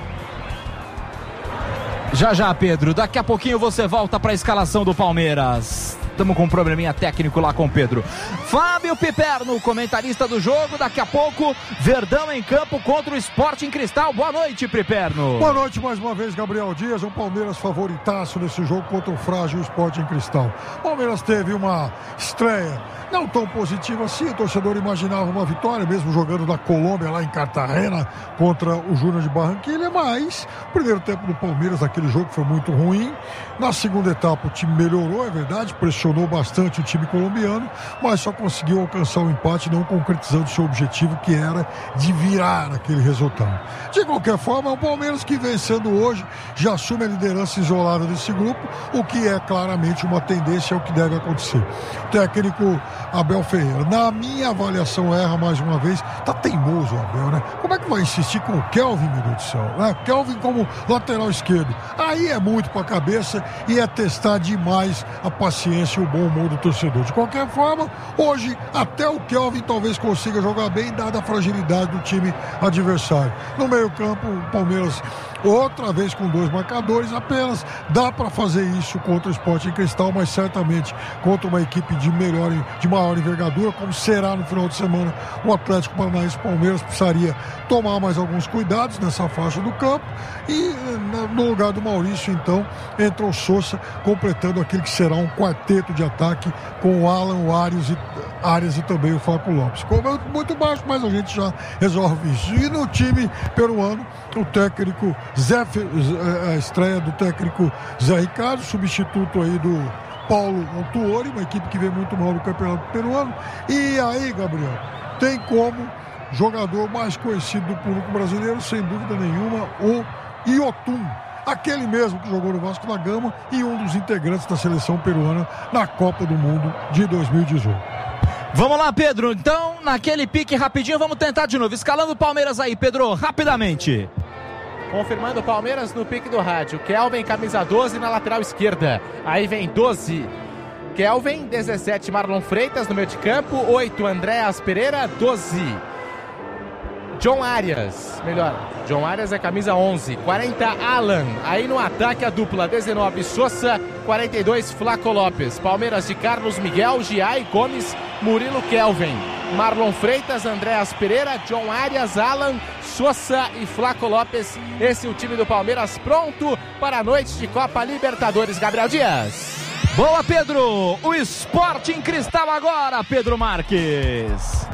Já já, Pedro, daqui a pouquinho você volta para a escalação do Palmeiras. Estamos com um probleminha técnico lá com o Pedro. Fábio Piperno, comentarista do jogo. Daqui a pouco, Verdão em campo contra o Sporting Cristal. Boa noite, Piperno. Boa noite mais uma vez, Gabriel Dias. Um Palmeiras favoritaço nesse jogo contra o frágil Sporting Cristal. O Palmeiras teve uma estreia não tão positiva assim. O torcedor imaginava uma vitória, mesmo jogando na Colômbia, lá em Cartagena, contra o Júnior de Barranquilla. Mas o primeiro tempo do Palmeiras naquele jogo foi muito ruim. Na segunda etapa o time melhorou, é verdade, pressionou bastante o time colombiano, mas só conseguiu alcançar o empate, não concretizando seu objetivo, que era de virar aquele resultado. De qualquer forma, é o Palmeiras que, vencendo hoje, já assume a liderança isolada desse grupo, o que é claramente uma tendência, é o que deve acontecer. O técnico Abel Ferreira, na minha avaliação, erra mais uma vez. Tá teimoso o Abel, né? Como é que vai insistir com o Kelvin, meu Deus do céu, né? Kelvin como lateral esquerdo. Aí é muito pra cabeça e é testar demais a paciência e o bom humor do torcedor. De qualquer forma, hoje até o Kelvin talvez consiga jogar bem, dada a fragilidade do time adversário. No meio-campo, o Palmeiras outra vez com dois marcadores apenas. Dá para fazer isso contra o Sporting Cristal, mas certamente contra uma equipe de melhor, de maior envergadura, como será no final de semana o Atlético Paranaense. Palmeiras precisaria tomar mais alguns cuidados nessa faixa do campo. E no lugar do Maurício, então, entra o Sousa, completando aquele que será um quarteto de ataque com o Alan, o Arias e, Arias e também o Flaco Lopes. Ficou muito baixo, mas a gente já resolve isso. E no time peruano, o técnico Zé, a estreia do técnico Zé Ricardo, substituto aí do Paulo Autuori, uma equipe que vem muito mal no campeonato peruano. E aí, Gabriel, tem como jogador mais conhecido do público brasileiro, sem dúvida nenhuma, o Yotun, aquele mesmo que jogou no Vasco da Gama e um dos integrantes da seleção peruana na Copa do Mundo de dois mil e dezoito. Vamos lá, Pedro. Então, naquele pique rapidinho, vamos tentar de novo. Escalando o Palmeiras aí, Pedro, rapidamente. Confirmando o Palmeiras no pique do rádio. Kelvin, camisa doze na lateral esquerda. Aí vem doze. Kelvin, dezessete, Marlon Freitas no meio de campo. oito, Andréas Pereira. doze, John Arias. Melhor, John Arias é camisa onze. quarenta, Alan. Aí no ataque a dupla. dezenove, Sousa. quarenta e dois, Flaco Lopes. Palmeiras de Carlos Miguel, Giai, Gomes, Murilo, Kelvin. Marlon Freitas, Andréas Pereira, John Arias, Alan, Sousa e Flaco Lopes. Esse é o time do Palmeiras pronto para a noite de Copa Libertadores. Gabriel Dias. Boa, Pedro. O Sporting Cristal agora, Pedro Marques.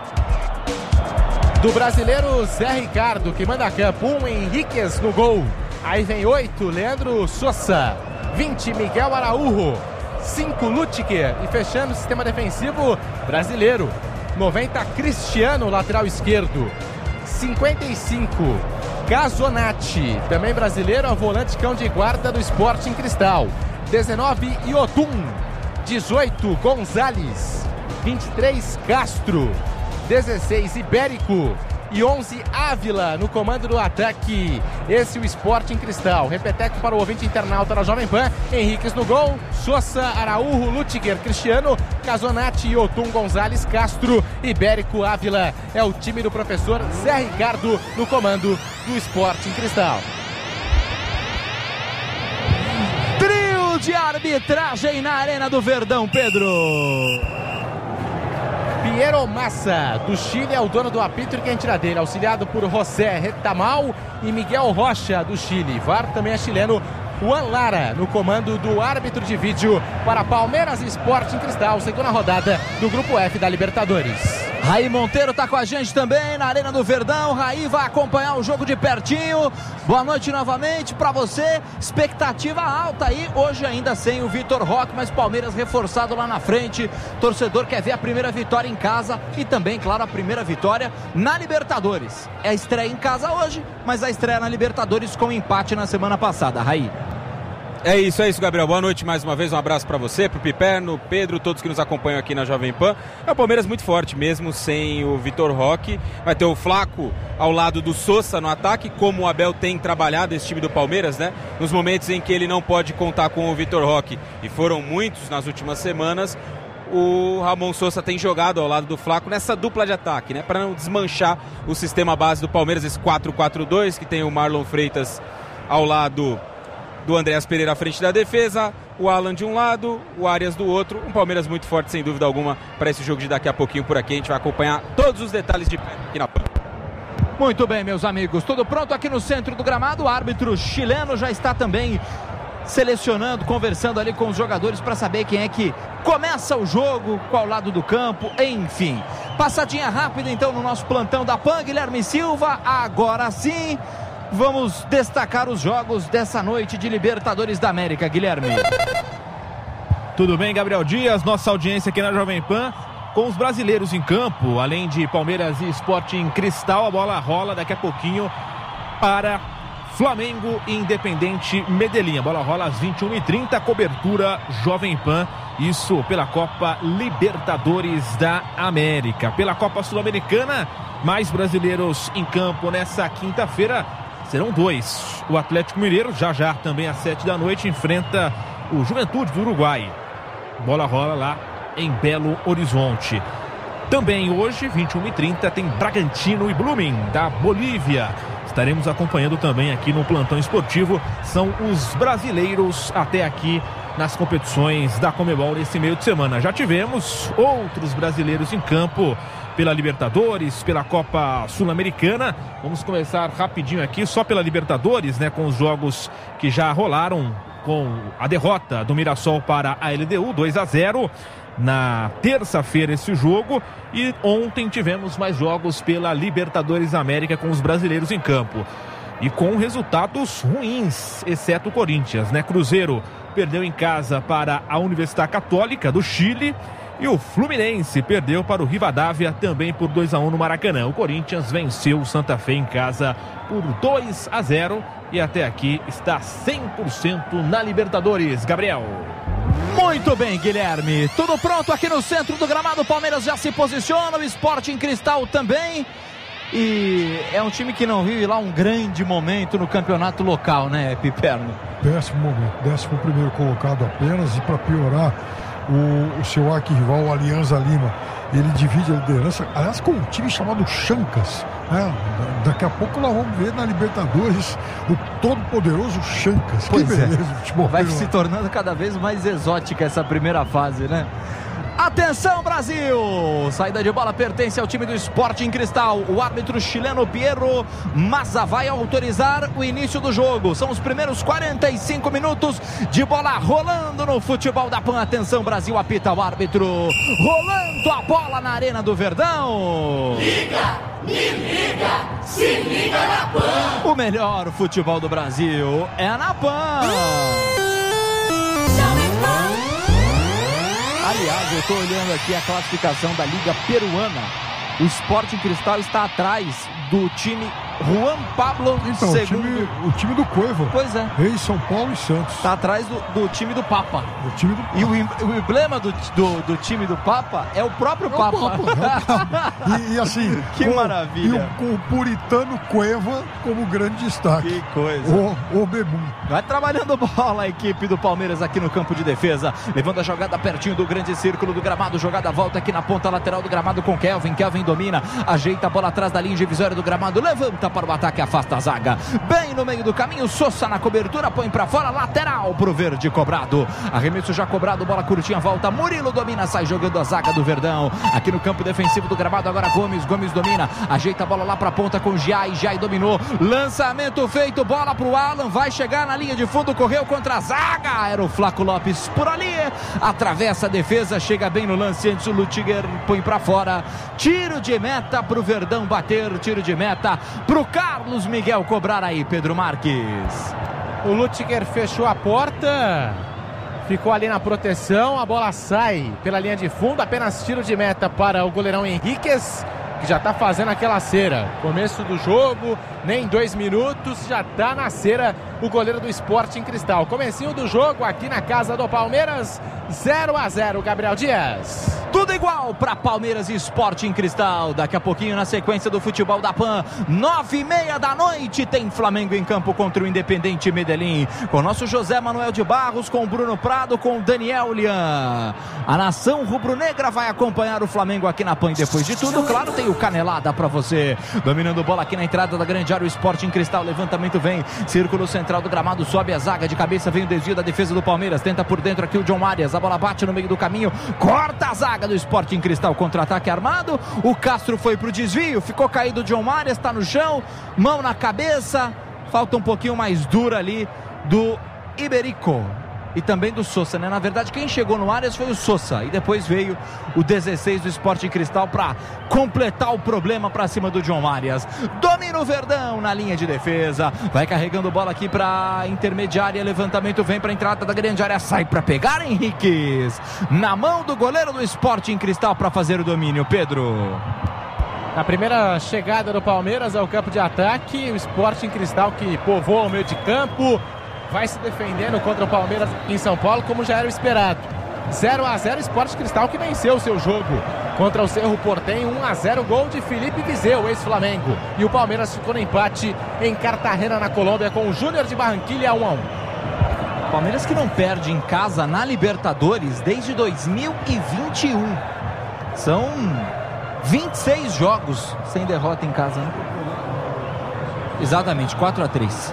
Do brasileiro Zé Ricardo, que manda a campo. um, Henriquez no gol. Aí vem oito, Leandro Sousa. vinte, Miguel Araújo. cinco, Lutker. E fechando o sistema defensivo brasileiro. noventa, Cristiano, lateral esquerdo. cinquenta e cinco, Casonati, também brasileiro, a volante cão de guarda do Sporting Cristal. dezenove, Yotun. dezoito, Gonzalez. vinte e três, Castro. dezesseis, Ibérico. e onze Ávila no comando do ataque. Esse é o Sporting Cristal. Repeteco para o ouvinte internauta da Jovem Pan. Henriques no gol, Sousa, Araújo, Lutiger, Cristiano, Casonati, Yotun, Gonzalez, Castro, Ibérico, Ávila. É o time do professor Zé Ricardo no comando do Sporting Cristal. Trio de arbitragem na Arena do Verdão, Pedro. Piero Massa, do Chile, é o dono do apito e quem tira dele, auxiliado por José Retamal e Miguel Rocha, do Chile. V A R também é chileno, Juan Lara, no comando do árbitro de vídeo para Palmeiras e Sporting Cristal, segunda rodada do Grupo F da Libertadores. Raí Monteiro tá com a gente também na Arena do Verdão. Raí vai acompanhar o jogo de pertinho. Boa noite novamente para você. Expectativa alta aí, hoje ainda sem o Vitor Roque, mas Palmeiras reforçado lá na frente. Torcedor quer ver a primeira vitória em casa e também, claro, a primeira vitória na Libertadores. É a estreia em casa hoje, mas a estreia na Libertadores com empate na semana passada. Raí. É isso, é isso, Gabriel. Boa noite mais uma vez. Um abraço para você, pro Piperno, Pedro, todos que nos acompanham aqui na Jovem Pan. É o Palmeiras muito forte mesmo, sem o Vitor Roque. Vai ter o Flaco ao lado do Sousa no ataque, como o Abel tem trabalhado esse time do Palmeiras, né? Nos momentos em que ele não pode contar com o Vitor Roque, e foram muitos nas últimas semanas, o Ramon Sousa tem jogado ao lado do Flaco nessa dupla de ataque, né? Para não desmanchar o sistema base do Palmeiras, esse quatro quatro dois, que tem o Marlon Freitas ao lado do Andréas Pereira à frente da defesa, o Alan de um lado, o Arias do outro. Um Palmeiras muito forte, sem dúvida alguma, para esse jogo de daqui a pouquinho por aqui. A gente vai acompanhar todos os detalhes de perto aqui na Pan. Muito bem, meus amigos, tudo pronto aqui no centro do gramado. O árbitro chileno já está também selecionando, conversando ali com os jogadores para saber quem é que começa o jogo, qual lado do campo, enfim. Passadinha rápida então no nosso plantão da Pan. Guilherme Silva, agora sim vamos destacar os jogos dessa noite de Libertadores da América, Guilherme. Tudo bem, Gabriel Dias, nossa audiência aqui na Jovem Pan, com os brasileiros em campo, além de Palmeiras e Sporting Cristal. A bola rola daqui a pouquinho para Flamengo e Independente Medellín. A bola rola às vinte e uma e trinta, cobertura Jovem Pan, isso pela Copa Libertadores da América. Pela Copa Sul-Americana, mais brasileiros em campo nessa quinta-feira. Serão dois. O Atlético Mineiro, já já, também às sete da noite, enfrenta o Juventude do Uruguai. Bola rola lá em Belo Horizonte. Também hoje, vinte e uma e trinta, tem Bragantino e Blooming, da Bolívia. Estaremos acompanhando também aqui no Plantão Esportivo. São os brasileiros até aqui nas competições da Conmebol nesse meio de semana. Já tivemos outros brasileiros em campo pela Libertadores, pela Copa Sul-Americana. Vamos começar rapidinho aqui, só pela Libertadores, né, com os jogos que já rolaram, com a derrota do Mirassol para a L D U, dois a zero. Na terça-feira esse jogo, e ontem tivemos mais jogos pela Libertadores América com os brasileiros em campo. E com resultados ruins, exceto o Corinthians, né? Cruzeiro perdeu em casa para a Universidade Católica do Chile. E o Fluminense perdeu para o Rivadavia também por dois a um no Maracanã. O Corinthians venceu o Santa Fé em casa por dois a zero e até aqui está cem por cento na Libertadores. Gabriel. Muito bem, Guilherme. Tudo pronto aqui no centro do gramado. O Palmeiras já se posiciona, o Sporting Cristal também. E é um time que não vive lá um grande momento no campeonato local, né, Piperno? Décimo momento, décimo primeiro colocado apenas, e para piorar, O, o seu arquirrival, o Alianza Lima, ele divide a liderança, aliás, com um time chamado Chancas, né? Daqui a pouco nós vamos ver na Libertadores o todo-poderoso Chancas. Pois que beleza, é. futebol Vai peruano. se tornando cada vez mais exótica essa primeira fase, né? Atenção, Brasil! Saída de bola pertence ao time do Sporting Cristal. O árbitro chileno Piero Massa vai autorizar o início do jogo. São os primeiros quarenta e cinco minutos de bola rolando no futebol da Pan. Atenção, Brasil, apita o árbitro. Rolando a bola na Arena do Verdão. Liga, me liga, se liga na Pan. O melhor futebol do Brasil é na Pan. Aliás, eu estou olhando aqui a classificação da Liga Peruana. O Sporting Cristal está atrás do time Juan Pablo, então, segundo... o, time, o time do Cueva. Pois é. Ex São Paulo e Santos. Tá atrás do, do time do Papa. O time do Papa. E o, o emblema do, do, do time do Papa é o próprio é Papa. O Papa, é o Papa. E, e assim... Que com, maravilha. E o, com o puritano Cueva como grande destaque. Que coisa. O, o Bebum. Vai trabalhando bola a equipe do Palmeiras aqui no campo de defesa. Levando a jogada pertinho do grande círculo do gramado. Jogada volta aqui na ponta lateral do gramado com Kelvin. Kelvin domina. Ajeita a bola atrás da linha divisória do gramado. Levanta para o ataque, afasta a zaga. Bem no meio do caminho. Sousa na cobertura. Põe para fora. Lateral pro verde cobrado. Arremesso já cobrado. Bola curtinha. Volta. Murilo domina. Sai jogando a zaga do Verdão. Aqui no campo defensivo do gramado. Agora Gomes. Gomes domina. Ajeita a bola lá para a ponta com Jai. Jai dominou. Lançamento feito. Bola pro Alan. Vai chegar na linha de fundo. Correu contra a zaga. Era o Flaco Lopes por ali. Atravessa a defesa. Chega bem no lance. Antes o Lutiger põe para fora. Tiro de meta pro Verdão bater. Tiro de meta pro Carlos Miguel cobrar aí, Pedro Marques. O Lutiger fechou a porta. Ficou ali na proteção. A bola sai pela linha de fundo. Apenas tiro de meta para o goleirão Henriquez, que já está fazendo aquela cera. Começo do jogo, nem dois minutos, já está na cera o goleiro do Sporting Cristal. Comecinho do jogo aqui na casa do Palmeiras, zero a zero, Gabriel Dias. Tudo igual para Palmeiras e Sporting Cristal. Daqui a pouquinho na sequência do futebol da Pan, nove e meia da noite, tem Flamengo em campo contra o Independente Medellín. Com o nosso José Manuel de Barros, com o Bruno Prado, com o Daniel Lian. A nação rubro-negra vai acompanhar o Flamengo aqui na Pan. E depois de tudo, claro, tem o Canelada para você. Dominando bola aqui na entrada da grande área, o Sporting Cristal. Levantamento vem, círculo central do gramado, sobe a zaga de cabeça, vem o desvio da defesa do Palmeiras. Tenta por dentro aqui o John Arias. A bola bate no meio do caminho, corta a zaga do Sporting Cristal, contra-ataque armado. O Castro foi pro desvio, ficou caído o John Arias, tá no chão, mão na cabeça. Falta um pouquinho mais dura ali do Iberico e também do Sousa, né? Na verdade, quem chegou no Arias foi o Sousa e depois veio o dezesseis do Sporting Cristal para completar o problema para cima do John Arias. Domina o Verdão na linha de defesa, vai carregando bola aqui para intermediária, levantamento vem para entrada da grande área, sai para pegar Henriquez na mão do goleiro do Sporting Cristal para fazer o domínio. Pedro. Na primeira chegada do Palmeiras ao campo de ataque, o Sporting Cristal que povoa o meio de campo, vai se defendendo contra o Palmeiras em São Paulo, como já era o esperado. zero a zero, Sporting Cristal que venceu o seu jogo contra o Cerro Porteño. um a zero, gol de Felipe Viseu, ex-Flamengo. E o Palmeiras ficou no empate em Cartagena, na Colômbia, com o Júnior de Barranquilla, um a um. Palmeiras que não perde em casa na Libertadores desde dois mil e vinte e um. São vinte e seis jogos sem derrota em casa, né? Exatamente, quatro a três.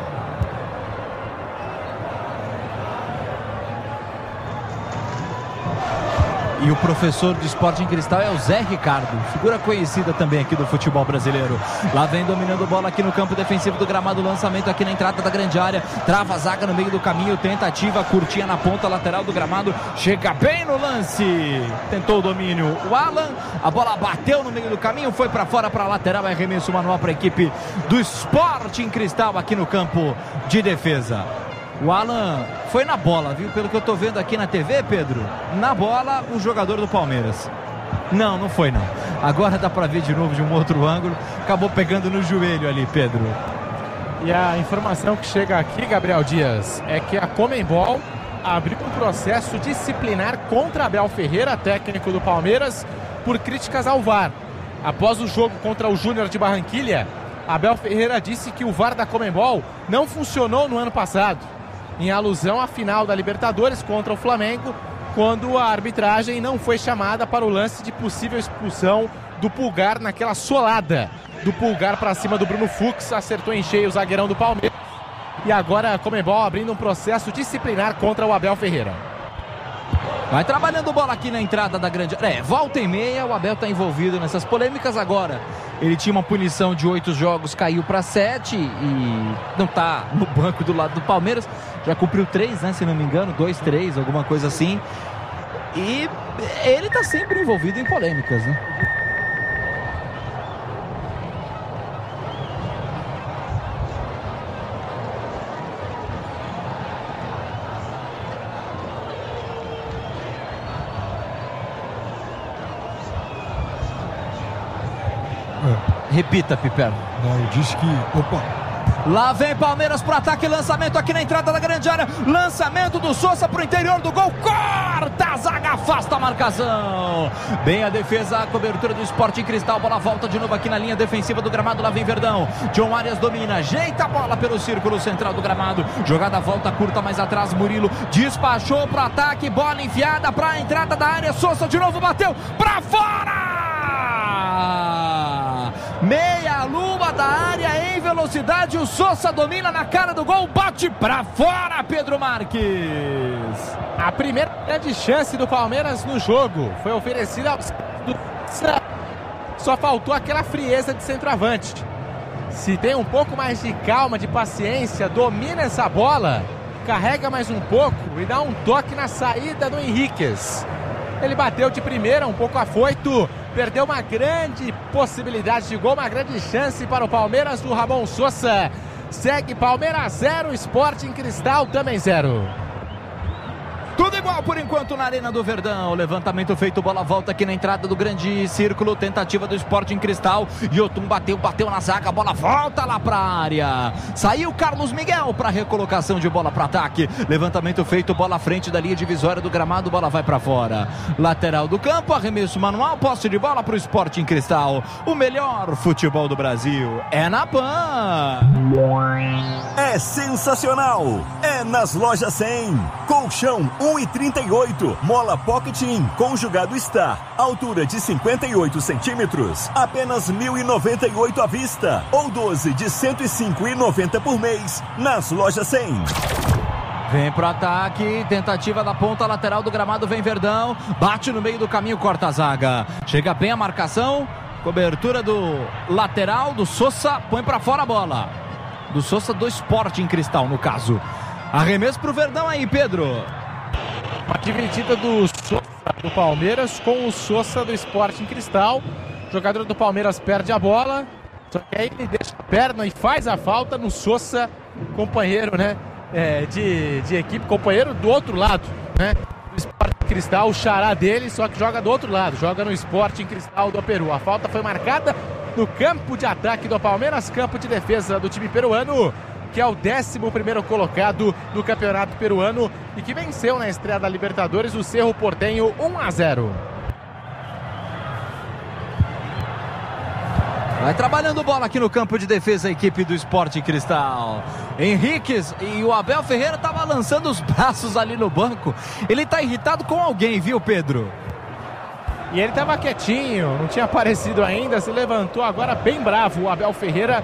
E o professor de Sporting Cristal é o Zé Ricardo, figura conhecida também aqui do futebol brasileiro. Lá vem dominando bola aqui no campo defensivo do gramado, lançamento aqui na entrada da grande área, trava a zaga no meio do caminho, tentativa, curtinha na ponta lateral do gramado, chega bem no lance, tentou o domínio o Alan, a bola bateu no meio do caminho, foi para fora, para lateral, é arremesso manual para a equipe do Sporting Cristal aqui no campo de defesa. O Alan foi na bola, viu? Pelo que eu tô vendo aqui na T V, Pedro, na bola o jogador do Palmeiras. Não, não foi não. Agora dá pra ver de novo de um outro ângulo. Acabou pegando no joelho ali, Pedro. E a informação que chega aqui, Gabriel Dias, é que a Conmebol abriu um processo disciplinar contra Abel Ferreira, técnico do Palmeiras, por críticas ao V A R. Após o jogo contra o Júnior de Barranquilla, Abel Ferreira disse que o V A R da Conmebol não funcionou no ano passado, em alusão à final da Libertadores contra o Flamengo, quando a arbitragem não foi chamada para o lance de possível expulsão do Pulgar naquela solada do Pulgar para cima do Bruno Fux, acertou em cheio o zagueirão do Palmeiras. E agora a Conmebol abrindo um processo disciplinar contra o Abel Ferreira. Vai trabalhando bola aqui na entrada da grande... É, volta e meia, o Abel está envolvido nessas polêmicas agora. Ele tinha uma punição de oito jogos, caiu para sete e não está no banco do lado do Palmeiras. Já cumpriu três, né, se não me engano, dois, três, alguma coisa assim. E ele está sempre envolvido em polêmicas, né? Repita, Piper. Não, eu disse que... Opa! Lá vem Palmeiras pro ataque, lançamento aqui na entrada da grande área, lançamento do Sousa pro interior do gol, corta a zaga, afasta a marcação, bem a defesa, a cobertura do Sporting Cristal, bola volta de novo aqui na linha defensiva do gramado, lá vem Verdão, John Arias domina, ajeita a bola pelo círculo central do gramado, jogada volta curta mais atrás, Murilo despachou pro ataque, bola enfiada pra entrada da área, Sousa de novo bateu pra fora! Meia lua da área em velocidade, o Sousa domina na cara do gol, bate pra fora, Pedro Marques. A primeira grande chance do Palmeiras no jogo foi oferecida aos do só faltou aquela frieza de centroavante. Se tem um pouco mais de calma, de paciência, domina essa bola, carrega mais um pouco e dá um toque na saída do Henriques. Ele bateu de primeira, um pouco afoito, perdeu uma grande possibilidade de gol, uma grande chance para o Palmeiras do Ramon Sousa. Segue Palmeiras zero, Sporting Cristal também zero. Tudo igual por enquanto na Arena do Verdão. Levantamento feito, bola volta aqui na entrada do grande círculo. Tentativa do Sporting Cristal. Yotun bateu, bateu na zaga. Bola volta lá pra área. Saiu Carlos Miguel para recolocação de bola para ataque. Levantamento feito, bola à frente da linha divisória do gramado. Bola vai para fora. Lateral do campo, arremesso manual. Posse de bola pro Sporting Cristal. O melhor futebol do Brasil é na Pan. É sensacional. É nas Lojas cem. Colchão um e trinta e oito, mola Pocket In, conjugado Star, altura de cinquenta e oito centímetros, apenas mil e noventa e oito à vista, ou doze de cento e cinco e noventa por mês, nas Lojas cem. Vem pro ataque, tentativa da ponta lateral do gramado, vem Verdão, bate no meio do caminho, corta a zaga, chega bem a marcação, cobertura do lateral, do Sousa, põe pra fora a bola, do Sousa do Sporting Cristal no caso, arremesso pro Verdão aí, Pedro. Uma dividida do Sousa do Palmeiras com o Sousa do Sporting Cristal. O jogador do Palmeiras perde a bola, só que aí ele deixa a perna e faz a falta no Sousa, companheiro, né, é, de, de equipe, companheiro do outro lado, né, do Sporting Cristal, o xará dele, só que joga do outro lado, joga no Sporting Cristal do Peru. A falta foi marcada no campo de ataque do Palmeiras, campo de defesa do time peruano, que é o décimo primeiro colocado do campeonato peruano e que venceu na estreia da Libertadores o Cerro Porteño um a zero. Vai trabalhando bola aqui no campo de defesa a equipe do Sporting Cristal. Henriques e o Abel Ferreira estavam lançando os braços ali no banco. Ele está irritado com alguém, viu, Pedro? E ele estava quietinho, não tinha aparecido ainda, se levantou agora bem bravo o Abel Ferreira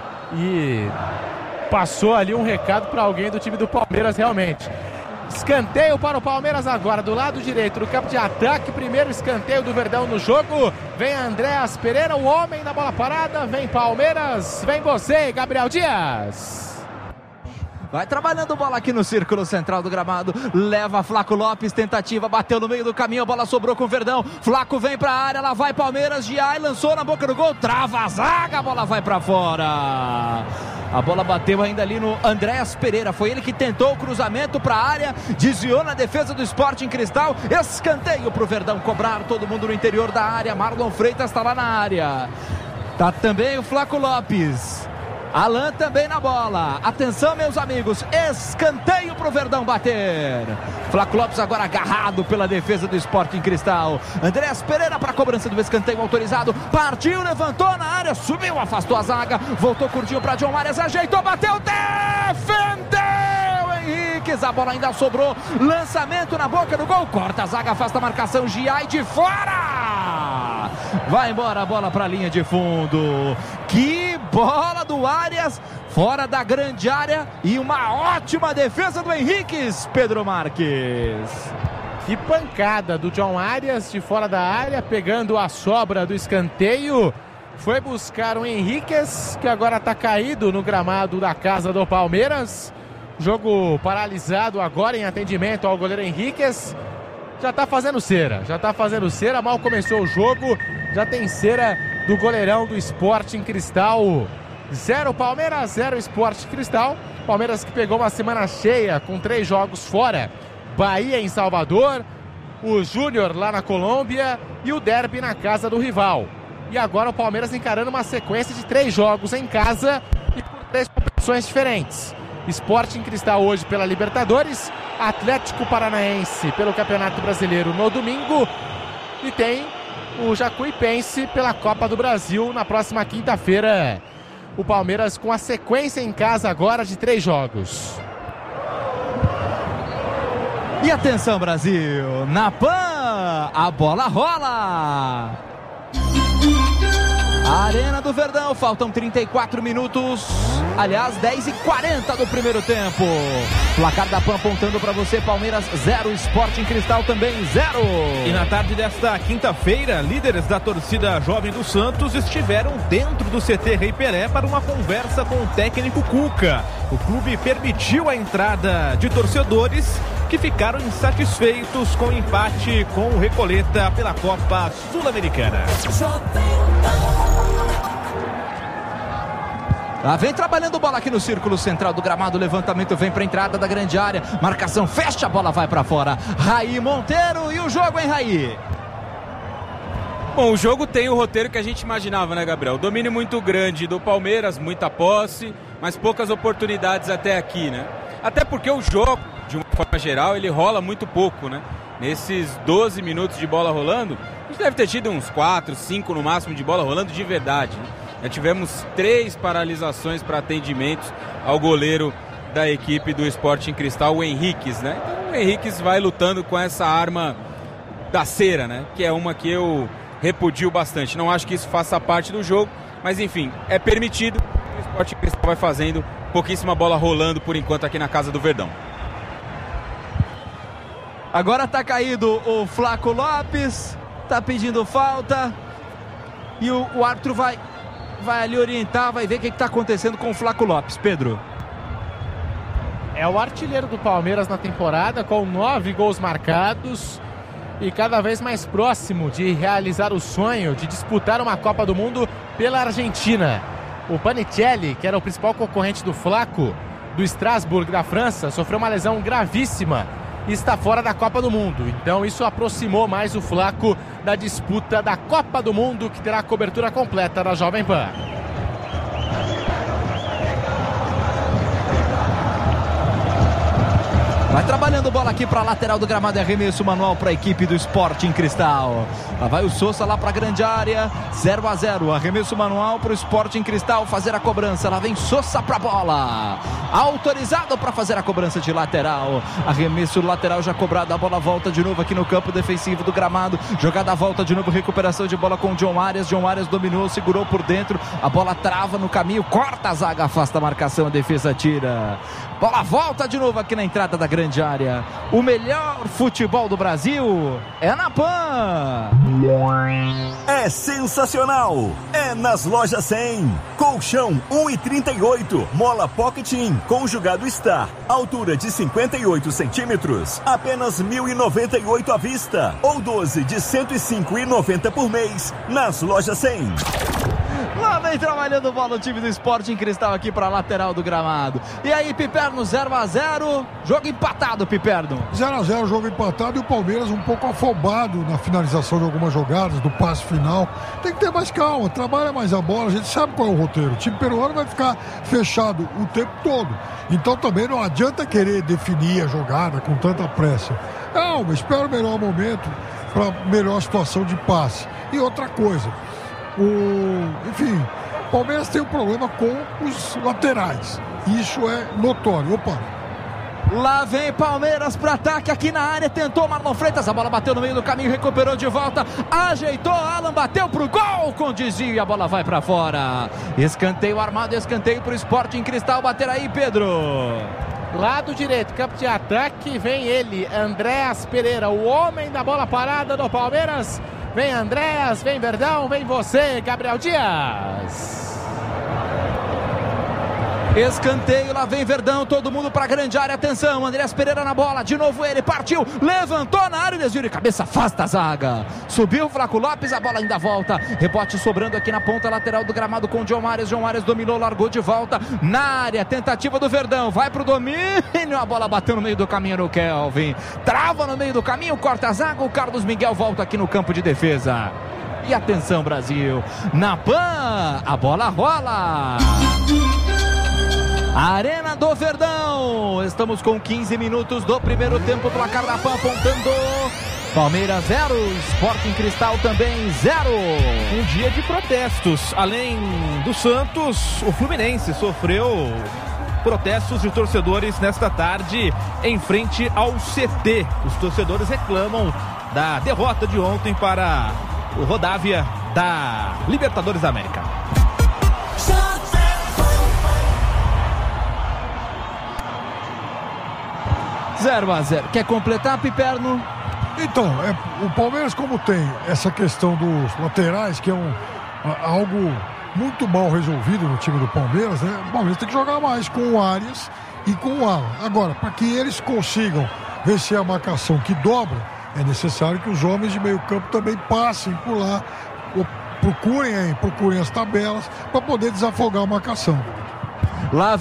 e passou ali um recado para alguém do time do Palmeiras realmente. Escanteio para o Palmeiras agora, do lado direito do campo de ataque. Primeiro escanteio do Verdão no jogo. Vem Andréas Pereira, o homem da bola parada. Vem Palmeiras, vem você, Gabriel Dias. Vai trabalhando bola aqui no círculo central do gramado. Leva Flaco Lopes, tentativa, bateu no meio do caminho, a bola sobrou com o Verdão. Flaco vem pra área, lá vai Palmeiras. Giai lançou na boca do gol, trava a zaga, a bola vai pra fora. A bola bateu ainda ali no Andréas Pereira. Foi ele que tentou o cruzamento para a área, desviou na defesa do Sporting Cristal. Escanteio para o Verdão cobrar, todo mundo no interior da área. Marlon Freitas está lá na área. Tá também o Flaco Lopes. Alan também na bola. Atenção, meus amigos. Escanteio para o Verdão bater. Flaco Lopes agora agarrado pela defesa do Sporting Cristal. Andréas Pereira para a cobrança do escanteio autorizado. Partiu, levantou na área, subiu, afastou a zaga. Voltou curtinho para John Arias, ajeitou, bateu, defendeu Henriques. A bola ainda sobrou. Lançamento na boca do gol. Corta a zaga, afasta a marcação. Giai de fora. Vai embora a bola para a linha de fundo. Que bola do Arias, fora da grande área, e uma ótima defesa do Henriques, Pedro Marques. Que pancada do John Arias de fora da área, pegando a sobra do escanteio. Foi buscar o Henriques, que agora está caído no gramado da casa do Palmeiras. Jogo paralisado agora em atendimento ao goleiro Henriques. Já está fazendo cera, já está fazendo cera, mal começou o jogo, já tem cera do goleirão do Sporting Cristal. Zero Palmeiras, zero Sporting Cristal. Palmeiras que pegou uma semana cheia com três jogos fora. Bahia em Salvador, o Júnior lá na Colômbia e o derby na casa do rival. E agora o Palmeiras encarando uma sequência de três jogos em casa e por três competições diferentes. Sporting Cristal hoje pela Libertadores, Atlético Paranaense pelo Campeonato Brasileiro no domingo e tem o Jacuipense pela Copa do Brasil na próxima quinta-feira. O Palmeiras com a sequência em casa agora de três jogos. E atenção, Brasil, na Pan, a bola rola. A Arena do Verdão, faltam trinta e quatro minutos, aliás, dez e quarenta do primeiro tempo. Placar da Pan apontando para você, Palmeiras zero, Sporting Cristal também zero. E na tarde desta quinta-feira, líderes da torcida jovem do Santos estiveram dentro do C T Rei Pelé para uma conversa com o técnico Cuca. O clube permitiu a entrada de torcedores que ficaram insatisfeitos com o empate com o Recoleta pela Copa Sul-Americana. Lá vem trabalhando bola aqui no círculo central do gramado, levantamento vem para a entrada da grande área, marcação fecha, a bola vai para fora. Raí Monteiro e o jogo, hein, Raí? Bom, o jogo tem o roteiro que a gente imaginava, né, Gabriel? Domínio muito grande do Palmeiras, muita posse, mas poucas oportunidades até aqui, né? Até porque o jogo, de uma forma geral, ele rola muito pouco, né? Nesses doze minutos de bola rolando, a gente deve ter tido uns quatro, cinco no máximo de bola rolando de verdade, né? Já tivemos três paralisações para atendimentos ao goleiro da equipe do Sporting Cristal, o Henriques, né? Então o Henriques vai lutando com essa arma da cera, né? Que é uma que eu repudio bastante. Não acho que isso faça parte do jogo, mas enfim, é permitido. O Sporting Cristal vai fazendo pouquíssima bola rolando por enquanto aqui na Casa do Verdão. Agora tá caído o Flaco Lopes, tá pedindo falta e o, o árbitro vai, vai ali orientar, vai ver o que está acontecendo com o Flaco Lopes. Pedro. É o artilheiro do Palmeiras na temporada, com nove gols marcados e cada vez mais próximo de realizar o sonho de disputar uma Copa do Mundo pela Argentina. O Panicelli, que era o principal concorrente do Flaco, do Strasbourg da França, sofreu uma lesão gravíssima e está fora da Copa do Mundo. Então isso aproximou mais o Flaco da disputa da Copa do Mundo, que terá a cobertura completa da Jovem Pan. Vai trabalhando bola aqui para a lateral do gramado, arremesso manual para a equipe do Sporting Cristal. Lá vai o Sousa lá para a grande área, zero a zero, arremesso manual para o Sporting Cristal fazer a cobrança. Lá vem Sousa para a bola, autorizado para fazer a cobrança de lateral. Arremesso lateral já cobrado, a bola volta de novo aqui no campo defensivo do gramado. Jogada volta de novo, recuperação de bola com o John Arias. John Arias dominou, segurou por dentro, a bola trava no caminho, corta a zaga, afasta a marcação, a defesa tira. Bola volta de novo aqui na entrada da grande área. O melhor futebol do Brasil é na Pan. É sensacional. É nas lojas cem. Colchão um e trinta e oito. Mola Pocket In conjugado Star. Altura de cinquenta e oito centímetros. Apenas mil e noventa e oito à vista. Ou doze de cento e cinco e noventa por mês. Nas lojas cem. Lá vem trabalhando bola o time do Sporting Cristal aqui para a lateral do gramado. E aí, Piperno, zero a zero. Jogo empatado, Piperno. zero a zero, jogo empatado, e o Palmeiras um pouco afobado na finalização de algumas jogadas, do passe final. Tem que ter mais calma, trabalha mais a bola. A gente sabe qual é o roteiro. O time peruano vai ficar fechado o tempo todo. Então também não adianta querer definir a jogada com tanta pressa. Calma, espera o melhor momento para melhor situação de passe. E outra coisa, O, enfim, o Palmeiras tem um problema com os laterais. Isso é notório. Opa! Lá vem Palmeiras para ataque aqui na área. Tentou Marlon Freitas, a bola bateu no meio do caminho, recuperou de volta, ajeitou, Alan bateu pro gol com desvio e a bola vai para fora. Escanteio armado, escanteio pro Sporting Cristal bater aí, Pedro. Lado direito, campo de ataque, vem ele, Andréas Pereira, o homem da bola parada do Palmeiras. Vem Andréas, vem Verdão, vem você, Gabriel Dias. Escanteio, lá vem Verdão, todo mundo para a grande área, atenção, Andréas Pereira na bola, de novo ele, partiu, levantou na área, desvio de cabeça, afasta a zaga, subiu o Flaco Lopes, a bola ainda volta, rebote sobrando aqui na ponta lateral do gramado com o John Arias, John Arias dominou, largou de volta na área, tentativa do Verdão, vai pro domínio, a bola bateu no meio do caminho no Kelvin, trava no meio do caminho, corta a zaga, o Carlos Miguel volta aqui no campo de defesa. E atenção, Brasil, na Pan, a bola rola. Arena do Verdão, estamos com quinze minutos do primeiro tempo, placar da Pan apontando Palmeiras zero, Sporting Cristal também zero. Um dia de protestos, além do Santos, o Fluminense sofreu protestos de torcedores nesta tarde em frente ao C T. Os torcedores reclamam da derrota de ontem para o Rodávia da Libertadores da América. zero a zero. Quer completar, Piperno? Então, é, o Palmeiras, como tem essa questão dos laterais, que é um, a, algo muito mal resolvido no time do Palmeiras, né? O Palmeiras tem que jogar mais com o Arias e com o Alan. Agora, para que eles consigam vencer a marcação que dobra, é necessário que os homens de meio campo também passem por lá, procurem, procurem as tabelas para poder desafogar a marcação. Lá